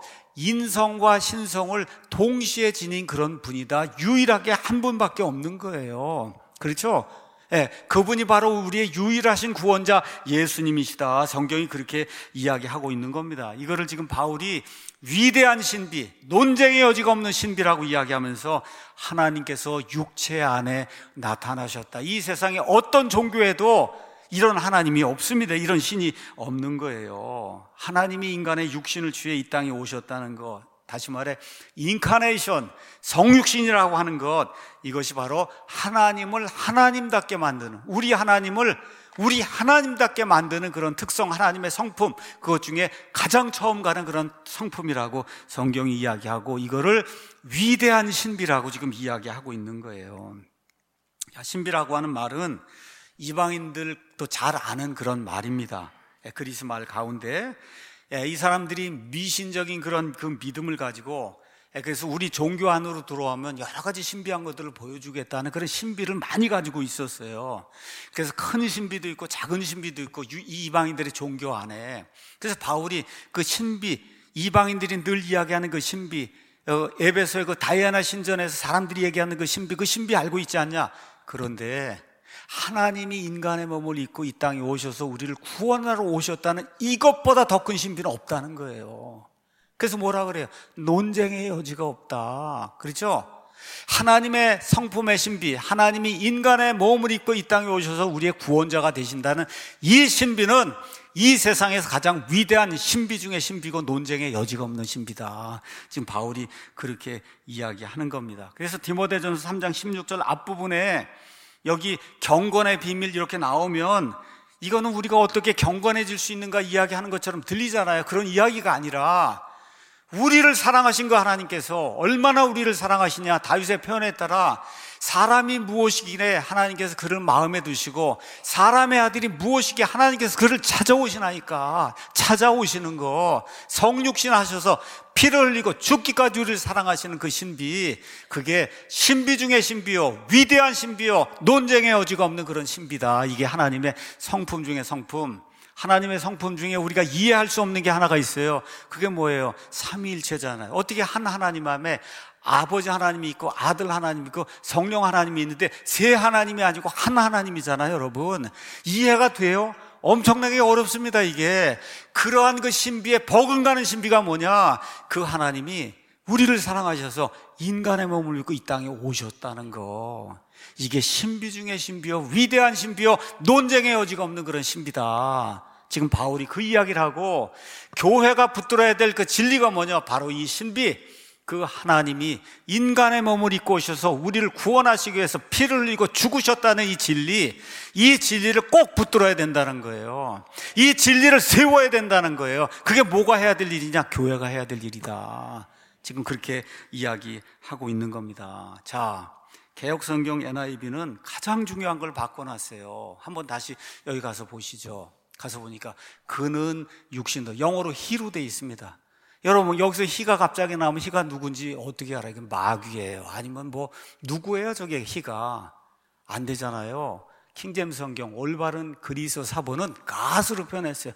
인성과 신성을 동시에 지닌 그런 분이다. 유일하게 한 분밖에 없는 거예요. 그렇죠? 예, 그분이 바로 우리의 유일하신 구원자 예수님이시다. 성경이 그렇게 이야기하고 있는 겁니다. 이거를 지금 바울이 위대한 신비, 논쟁의 여지가 없는 신비라고 이야기하면서 하나님께서 육체 안에 나타나셨다. 이 세상에 어떤 종교에도 이런 하나님이 없습니다. 이런 신이 없는 거예요. 하나님이 인간의 육신을 취해 이 땅에 오셨다는 것, 다시 말해 인카네이션, 성육신이라고 하는 것, 이것이 바로 하나님을 하나님답게 만드는, 우리 하나님을 우리 하나님답게 만드는 그런 특성, 하나님의 성품, 그것 중에 가장 처음 가는 그런 성품이라고 성경이 이야기하고, 이거를 위대한 신비라고 지금 이야기하고 있는 거예요. 신비라고 하는 말은 이방인들도 잘 아는 그런 말입니다. 그리스 말 가운데 이 사람들이 미신적인 그런 그 믿음을 가지고, 그래서 우리 종교 안으로 들어오면 여러 가지 신비한 것들을 보여주겠다는 그런 신비를 많이 가지고 있었어요. 그래서 큰 신비도 있고 작은 신비도 있고 이 이방인들의 종교 안에. 그래서 바울이 그 신비, 이방인들이 늘 이야기하는 그 신비, 에베소의 그 다이아나 신전에서 사람들이 얘기하는 그 신비, 그 신비 알고 있지 않냐? 그런데 하나님이 인간의 몸을 입고 이 땅에 오셔서 우리를 구원하러 오셨다는 이것보다 더 큰 신비는 없다는 거예요. 그래서 뭐라 그래요? 논쟁의 여지가 없다. 그렇죠? 하나님의 성품의 신비, 하나님이 인간의 몸을 입고 이 땅에 오셔서 우리의 구원자가 되신다는 이 신비는 이 세상에서 가장 위대한 신비 중의 신비고 논쟁의 여지가 없는 신비다. 지금 바울이 그렇게 이야기하는 겁니다. 그래서 디모데전서 삼 장 십육 절 앞부분에 여기 경건의 비밀 이렇게 나오면 이거는 우리가 어떻게 경건해질 수 있는가 이야기하는 것처럼 들리잖아요. 그런 이야기가 아니라 우리를 사랑하신 그 하나님께서 얼마나 우리를 사랑하시냐, 다윗의 표현에 따라 사람이 무엇이기에 하나님께서 그를 마음에 두시고 사람의 아들이 무엇이기에 하나님께서 그를 찾아오시나니까, 찾아오시는 거, 성육신 하셔서 피를 흘리고 죽기까지 우리를 사랑하시는 그 신비, 그게 신비 중의 신비요, 위대한 신비요, 논쟁의 여지가 없는 그런 신비다. 이게 하나님의 성품 중의 성품, 하나님의 성품 중에 우리가 이해할 수 없는 게 하나가 있어요. 그게 뭐예요? 삼위일체잖아요. 어떻게 한 하나님 안에 아버지 하나님이 있고 아들 하나님이 있고 성령 하나님이 있는데 세 하나님이 아니고 한 하나님이잖아요, 여러분. 이해가 돼요? 엄청나게 어렵습니다, 이게. 그러한 그 신비에 버금가는 신비가 뭐냐? 그 하나님이 우리를 사랑하셔서 인간의 몸을 입고 이 땅에 오셨다는 거. 이게 신비 중에 신비요, 위대한 신비요, 논쟁의 여지가 없는 그런 신비다. 지금 바울이 그 이야기를 하고, 교회가 붙들어야 될 그 진리가 뭐냐? 바로 이 신비. 그 하나님이 인간의 몸을 입고 오셔서 우리를 구원하시기 위해서 피를 흘리고 죽으셨다는 이 진리, 이 진리를 꼭 붙들어야 된다는 거예요. 이 진리를 세워야 된다는 거예요. 그게 뭐가 해야 될 일이냐? 교회가 해야 될 일이다. 지금 그렇게 이야기하고 있는 겁니다. 자, 개역성경 엔 아이 브이는 가장 중요한 걸 바꿔놨어요. 한번 다시 여기 가서 보시죠. 가서 보니까 그는 육신도, 영어로 히로 돼 있습니다. 여러분, 여기서 히가 갑자기 나오면 히가 누군지 어떻게 알아요? 이게 마귀예요. 아니면 뭐 누구예요? 저게 히가. 안 되잖아요. 킹제임스 성경 올바른 그리스 사본은 가스로 표현했어요.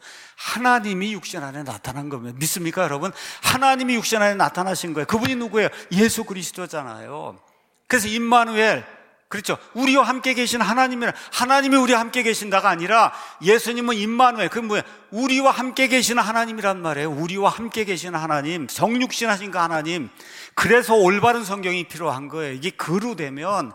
하나님이 육신 안에 나타난 겁니다. 믿습니까, 여러분? 하나님이 육신 안에 나타나신 거예요. 그분이 누구예요? 예수 그리스도잖아요. 그래서 임마누엘, 그렇죠. 우리와 함께 계신 하나님이라, 하나님이 우리와 함께 계신다가 아니라 예수님은 임마누엘, 그 뭐예요? 우리와 함께 계시는 하나님이란 말이에요. 우리와 함께 계시는 하나님, 성육신 하신 그 하나님. 그래서 올바른 성경이 필요한 거예요. 이게 그로 되면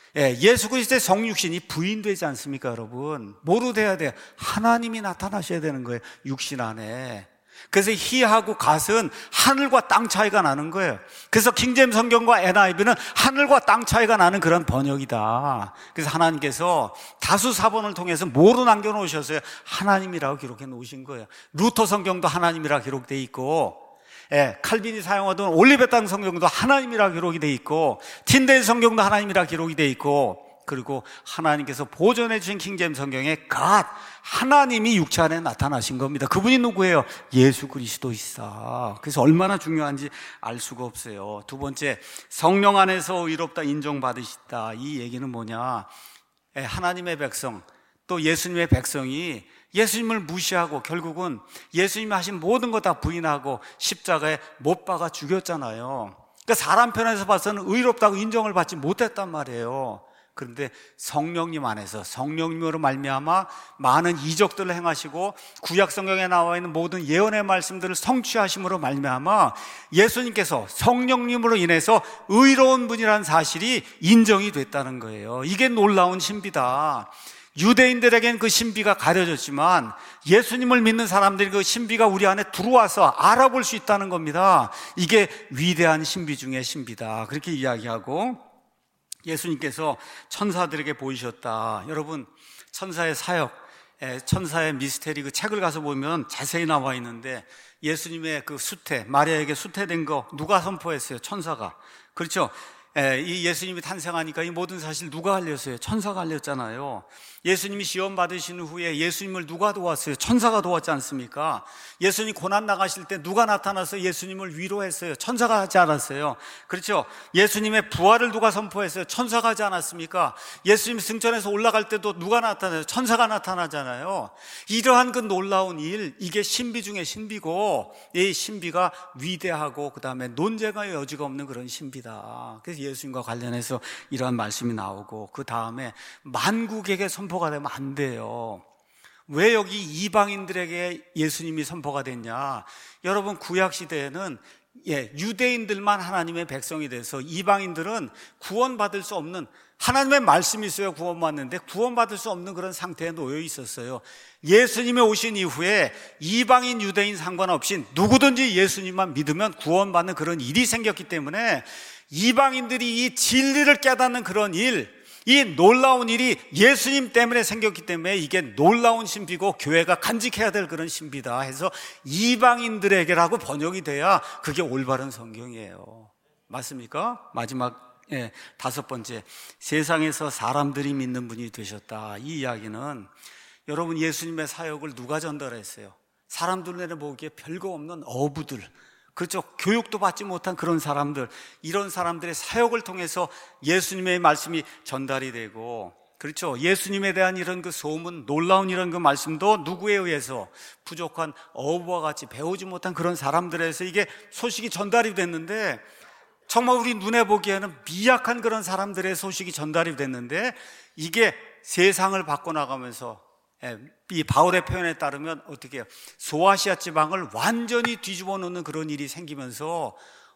예수 그리스도의 성육신이 부인되지 않습니까, 여러분? 뭐로 돼야 돼요? 하나님이 나타나셔야 되는 거예요, 육신 안에. 그래서 히하고 갓은 하늘과 땅 차이가 나는 거예요. 그래서 킹제임스 성경과 엔 아이 브이는 하늘과 땅 차이가 나는 그런 번역이다. 그래서 하나님께서 다수 사본을 통해서 뭐로 남겨놓으셨어요? 하나님이라고 기록해 놓으신 거예요. 루터 성경도 하나님이라고 기록되어 있고, 예, 칼빈이 사용하던 올리베탕 성경도 하나님이라고 기록이 되어 있고, 틴데일 성경도 하나님이라고 기록이 되어 있고, 그리고 하나님께서 보존해 주신 킹제임스 성경에 갓, 하나님이 육체 안에 나타나신 겁니다. 그분이 누구예요? 예수 그리스도이사. 그래서 얼마나 중요한지 알 수가 없어요. 두 번째, 성령 안에서 의롭다 인정받으시다. 이 얘기는 뭐냐? 하나님의 백성, 또 예수님의 백성이 예수님을 무시하고 결국은 예수님이 하신 모든 거 다 부인하고 십자가에 못 박아 죽였잖아요. 그러니까 사람 편에서 봐서는 의롭다고 인정을 받지 못했단 말이에요. 그런데 성령님 안에서, 성령님으로 말미암아 많은 이적들을 행하시고 구약 성경에 나와 있는 모든 예언의 말씀들을 성취하심으로 말미암아 예수님께서 성령님으로 인해서 의로운 분이라는 사실이 인정이 됐다는 거예요. 이게 놀라운 신비다. 유대인들에겐 그 신비가 가려졌지만 예수님을 믿는 사람들이 그 신비가 우리 안에 들어와서 알아볼 수 있다는 겁니다. 이게 위대한 신비 중의 신비다. 그렇게 이야기하고, 예수님께서 천사들에게 보이셨다. 여러분, 천사의 사역, 천사의 미스테리 그 책을 가서 보면 자세히 나와 있는데, 예수님의 그 수태, 마리아에게 수태된 거 누가 선포했어요? 천사가. 그렇죠? 이 예수님이 탄생하니까 이 모든 사실 누가 알렸어요? 천사가 알렸잖아요. 예수님이 시험 받으신 후에 예수님을 누가 도왔어요? 천사가 도왔지 않습니까? 예수님 고난 나가실 때 누가 나타나서 예수님을 위로했어요? 천사가 하지 않았어요? 그렇죠? 예수님의 부활을 누가 선포했어요? 천사가 하지 않았습니까? 예수님 승천해서 올라갈 때도 누가 나타나요? 천사가 나타나잖아요. 이러한 그 놀라운 일, 이게 신비 중에 신비고, 이 신비가 위대하고 그 다음에 논쟁의 여지가 없는 그런 신비다. 그래서 예수님과 관련해서 이러한 말씀이 나오고, 그 다음에 만국에게 선포가 되면 안 돼요. 왜 여기 이방인들에게 예수님이 선포가 됐냐? 여러분, 구약시대에는 예, 유대인들만 하나님의 백성이 돼서 이방인들은 구원받을 수 없는, 하나님의 말씀이 있어야 구원받는데 구원받을 수 없는 그런 상태에 놓여 있었어요. 예수님이 오신 이후에 이방인 유대인 상관없이 누구든지 예수님만 믿으면 구원받는 그런 일이 생겼기 때문에 이방인들이 이 진리를 깨닫는 그런 일, 이 놀라운 일이 예수님 때문에 생겼기 때문에 이게 놀라운 신비고 교회가 간직해야 될 그런 신비다 해서 이방인들에게라고 번역이 돼야 그게 올바른 성경이에요. 맞습니까? 마지막 예, 다섯 번째, 세상에서 사람들이 믿는 분이 되셨다. 이 이야기는 여러분, 예수님의 사역을 누가 전달했어요? 사람들 내내 보기에 별거 없는 어부들, 그렇죠? 교육도 받지 못한 그런 사람들, 이런 사람들의 사역을 통해서 예수님의 말씀이 전달이 되고, 그렇죠. 예수님에 대한 이런 그 소문, 놀라운 이런 그 말씀도 누구에 의해서? 부족한 어부와 같이 배우지 못한 그런 사람들에서 이게 소식이 전달이 됐는데, 정말 우리 눈에 보기에는 미약한 그런 사람들의 소식이 전달이 됐는데, 이게 세상을 바꿔나가면서, 이 바울의 표현에 따르면 어떻게 해요? 소아시아 지방을 완전히 뒤집어 놓는 그런 일이 생기면서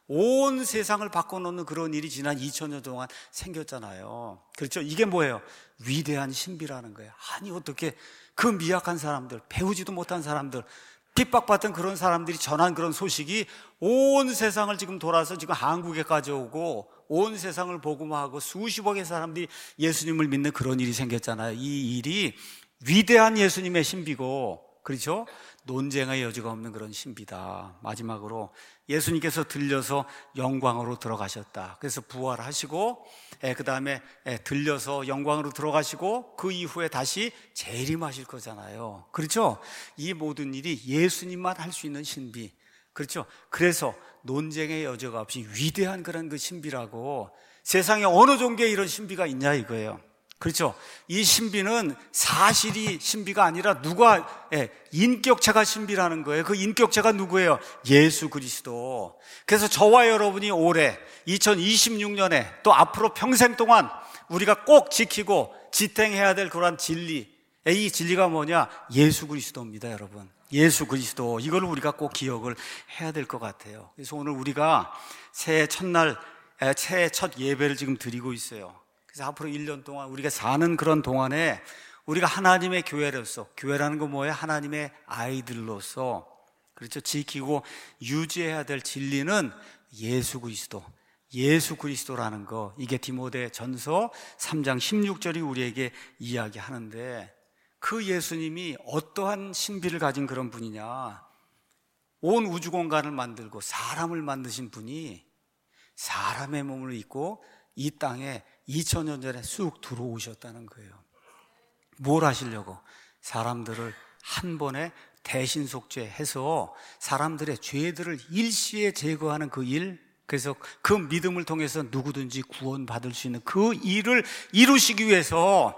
온 세상을 바꿔놓는 그런 일이 지난 이천 년 동안 생겼잖아요. 그렇죠? 이게 뭐예요? 위대한 신비라는 거예요. 아니 어떻게 그 미약한 사람들, 배우지도 못한 사람들, 핍박받던 그런 사람들이 전한 그런 소식이 온 세상을 지금 돌아서 지금 한국에까지 오고 온 세상을 복음화하고 수십억의 사람들이 예수님을 믿는 그런 일이 생겼잖아요. 이 일이 위대한 예수님의 신비고, 그렇죠? 논쟁의 여지가 없는 그런 신비다. 마지막으로 예수님께서 들려서 영광으로 들어가셨다. 그래서 부활하시고, 그 다음에 들려서 영광으로 들어가시고, 그 이후에 다시 재림하실 거잖아요. 그렇죠? 이 모든 일이 예수님만 할 수 있는 신비. 그렇죠? 그래서 논쟁의 여지가 없이 위대한 그런 그 신비라고, 세상에 어느 종교에 이런 신비가 있냐 이거예요. 그렇죠? 이 신비는 사실이 신비가 아니라 누가, 예, 인격체가 신비라는 거예요. 그 인격체가 누구예요? 예수 그리스도. 그래서 저와 여러분이 올해 이천이십육 년에 또 앞으로 평생 동안 우리가 꼭 지키고 지탱해야 될 그러한 진리, 이 진리가 뭐냐? 예수 그리스도입니다, 여러분. 예수 그리스도. 이걸 우리가 꼭 기억을 해야 될 것 같아요. 그래서 오늘 우리가 새해 첫날, 새해 첫 예배를 지금 드리고 있어요. 그래서 앞으로 일 년 동안 우리가 사는 그런 동안에 우리가 하나님의 교회로서, 교회라는 건 뭐예요? 하나님의 아이들로서, 그렇죠? 지키고 유지해야 될 진리는 예수 그리스도, 예수 그리스도라는 거. 이게 디모데 전서 삼 장 십육 절이 우리에게 이야기하는데, 그 예수님이 어떠한 신비를 가진 그런 분이냐? 온 우주 공간을 만들고 사람을 만드신 분이 사람의 몸을 입고 이 땅에 이천 년 전에 쑥 들어오셨다는 거예요. 뭘 하시려고? 사람들을 한 번에 대신 속죄해서 사람들의 죄들을 일시에 제거하는 그 일, 그래서 그 믿음을 통해서 누구든지 구원받을 수 있는 그 일을 이루시기 위해서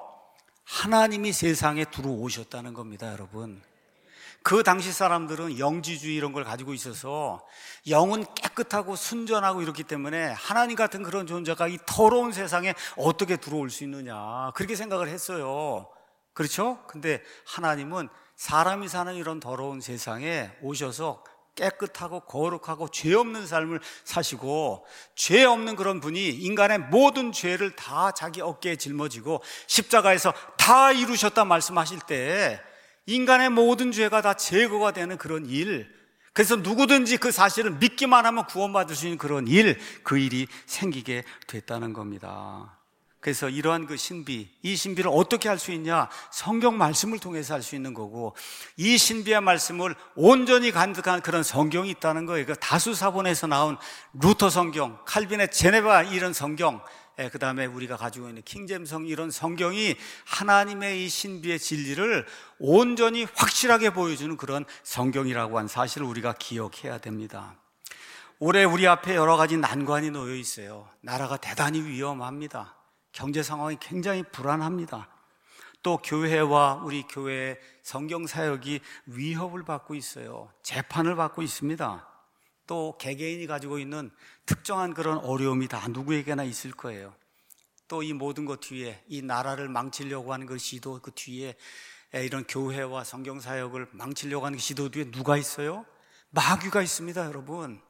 하나님이 세상에 들어오셨다는 겁니다, 여러분. 그 당시 사람들은 영지주의 이런 걸 가지고 있어서 영은 깨끗하고 순전하고 이렇기 때문에 하나님 같은 그런 존재가 이 더러운 세상에 어떻게 들어올 수 있느냐, 그렇게 생각을 했어요. 그렇죠? 근데 하나님은 사람이 사는 이런 더러운 세상에 오셔서 깨끗하고 거룩하고 죄 없는 삶을 사시고, 죄 없는 그런 분이 인간의 모든 죄를 다 자기 어깨에 짊어지고 십자가에서 다 이루셨다 말씀하실 때 인간의 모든 죄가 다 제거가 되는 그런 일, 그래서 누구든지 그 사실을 믿기만 하면 구원받을 수 있는 그런 일, 그 일이 생기게 됐다는 겁니다. 그래서 이러한 그 신비, 이 신비를 어떻게 할 수 있냐? 성경 말씀을 통해서 할 수 있는 거고, 이 신비의 말씀을 온전히 간득한 그런 성경이 있다는 거예요. 그 다수사본에서 나온 루터 성경, 칼빈의 제네바 이런 성경, 그 다음에 우리가 가지고 있는 킹잼성 이런 성경이 하나님의 이 신비의 진리를 온전히 확실하게 보여주는 그런 성경이라고 한 사실을 우리가 기억해야 됩니다. 올해 우리 앞에 여러 가지 난관이 놓여 있어요. 나라가 대단히 위험합니다. 경제 상황이 굉장히 불안합니다. 또 교회와 우리 교회의 성경 사역이 위협을 받고 있어요. 재판을 받고 있습니다. 또 개개인이 가지고 있는 특정한 그런 어려움이 다 누구에게나 있을 거예요. 또 이 모든 것 뒤에, 이 나라를 망치려고 하는 그 시도 그 뒤에, 이런 교회와 성경 사역을 망치려고 하는 그 시도 뒤에 누가 있어요? 마귀가 있습니다, 여러분.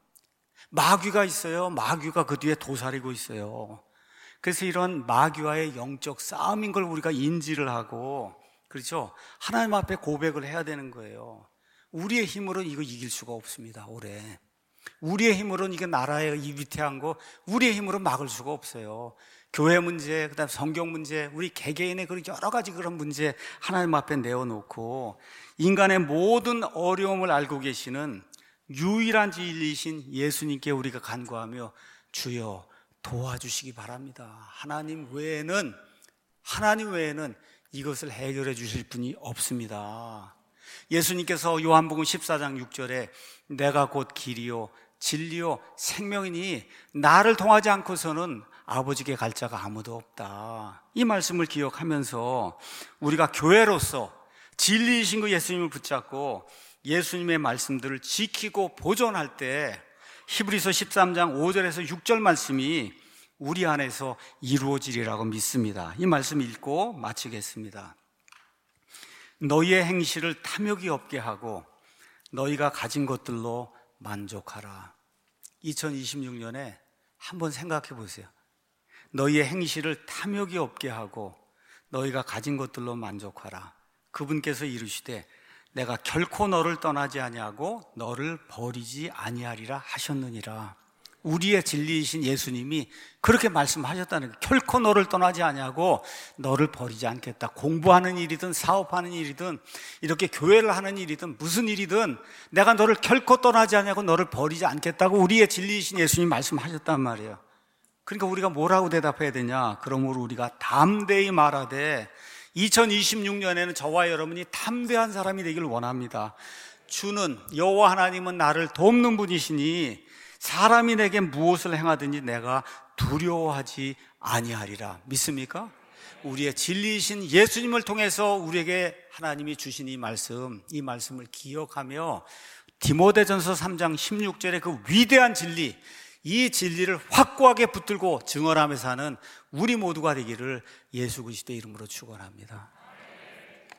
마귀가 있어요. 마귀가 그 뒤에 도사리고 있어요. 그래서 이런 마귀와의 영적 싸움인 걸 우리가 인지를 하고, 그렇죠? 하나님 앞에 고백을 해야 되는 거예요. 우리의 힘으로는 이거 이길 수가 없습니다, 올해. 우리의 힘으로는 이게 나라의 이 위태한 거 우리의 힘으로 막을 수가 없어요. 교회 문제, 그다음 성경 문제, 우리 개개인의 그런 여러 가지 그런 문제 하나님 앞에 내어놓고, 인간의 모든 어려움을 알고 계시는 유일한 진리이신 예수님께 우리가 간구하며 주여 도와주시기 바랍니다. 하나님 외에는, 하나님 외에는 이것을 해결해 주실 분이 없습니다. 예수님께서 요한복음 십사 장 육 절에 내가 곧 길이요 진리요 생명이니 나를 통하지 않고서는 아버지께 갈 자가 아무도 없다. 이 말씀을 기억하면서 우리가 교회로서 진리이신 그 예수님을 붙잡고 예수님의 말씀들을 지키고 보존할 때 히브리서 십삼 장 오 절에서 육 절 말씀이 우리 안에서 이루어지리라고 믿습니다. 이 말씀 읽고 마치겠습니다. 너희의 행실을 탐욕이 없게 하고 너희가 가진 것들로 만족하라. 이천이십육 년에 한번 생각해 보세요. 너희의 행실을 탐욕이 없게 하고 너희가 가진 것들로 만족하라. 그분께서 이르시되 내가 결코 너를 떠나지 아니하고 너를 버리지 아니하리라 하셨느니라. 우리의 진리이신 예수님이 그렇게 말씀하셨다는 거예요. 결코 너를 떠나지 아니하고 너를 버리지 않겠다. 공부하는 일이든 사업하는 일이든 이렇게 교회를 하는 일이든 무슨 일이든 내가 너를 결코 떠나지 아니하고 너를 버리지 않겠다고 우리의 진리이신 예수님이 말씀하셨단 말이에요. 그러니까 우리가 뭐라고 대답해야 되냐? 그러므로 우리가 담대히 말하되 이천이십육 년에는 저와 여러분이 담대한 사람이 되기를 원합니다. 주는 여호와 하나님은 나를 돕는 분이시니 사람이 내게 무엇을 행하든지 내가 두려워하지 아니하리라. 믿습니까? 우리의 진리이신 예수님을 통해서 우리에게 하나님이 주신 이 말씀, 이 말씀을 기억하며 디모데전서 삼 장 십육 절의 그 위대한 진리, 이 진리를 확고하게 붙들고 증언하며 사는 우리 모두가 되기를 예수 그리스도의 이름으로 축원합니다.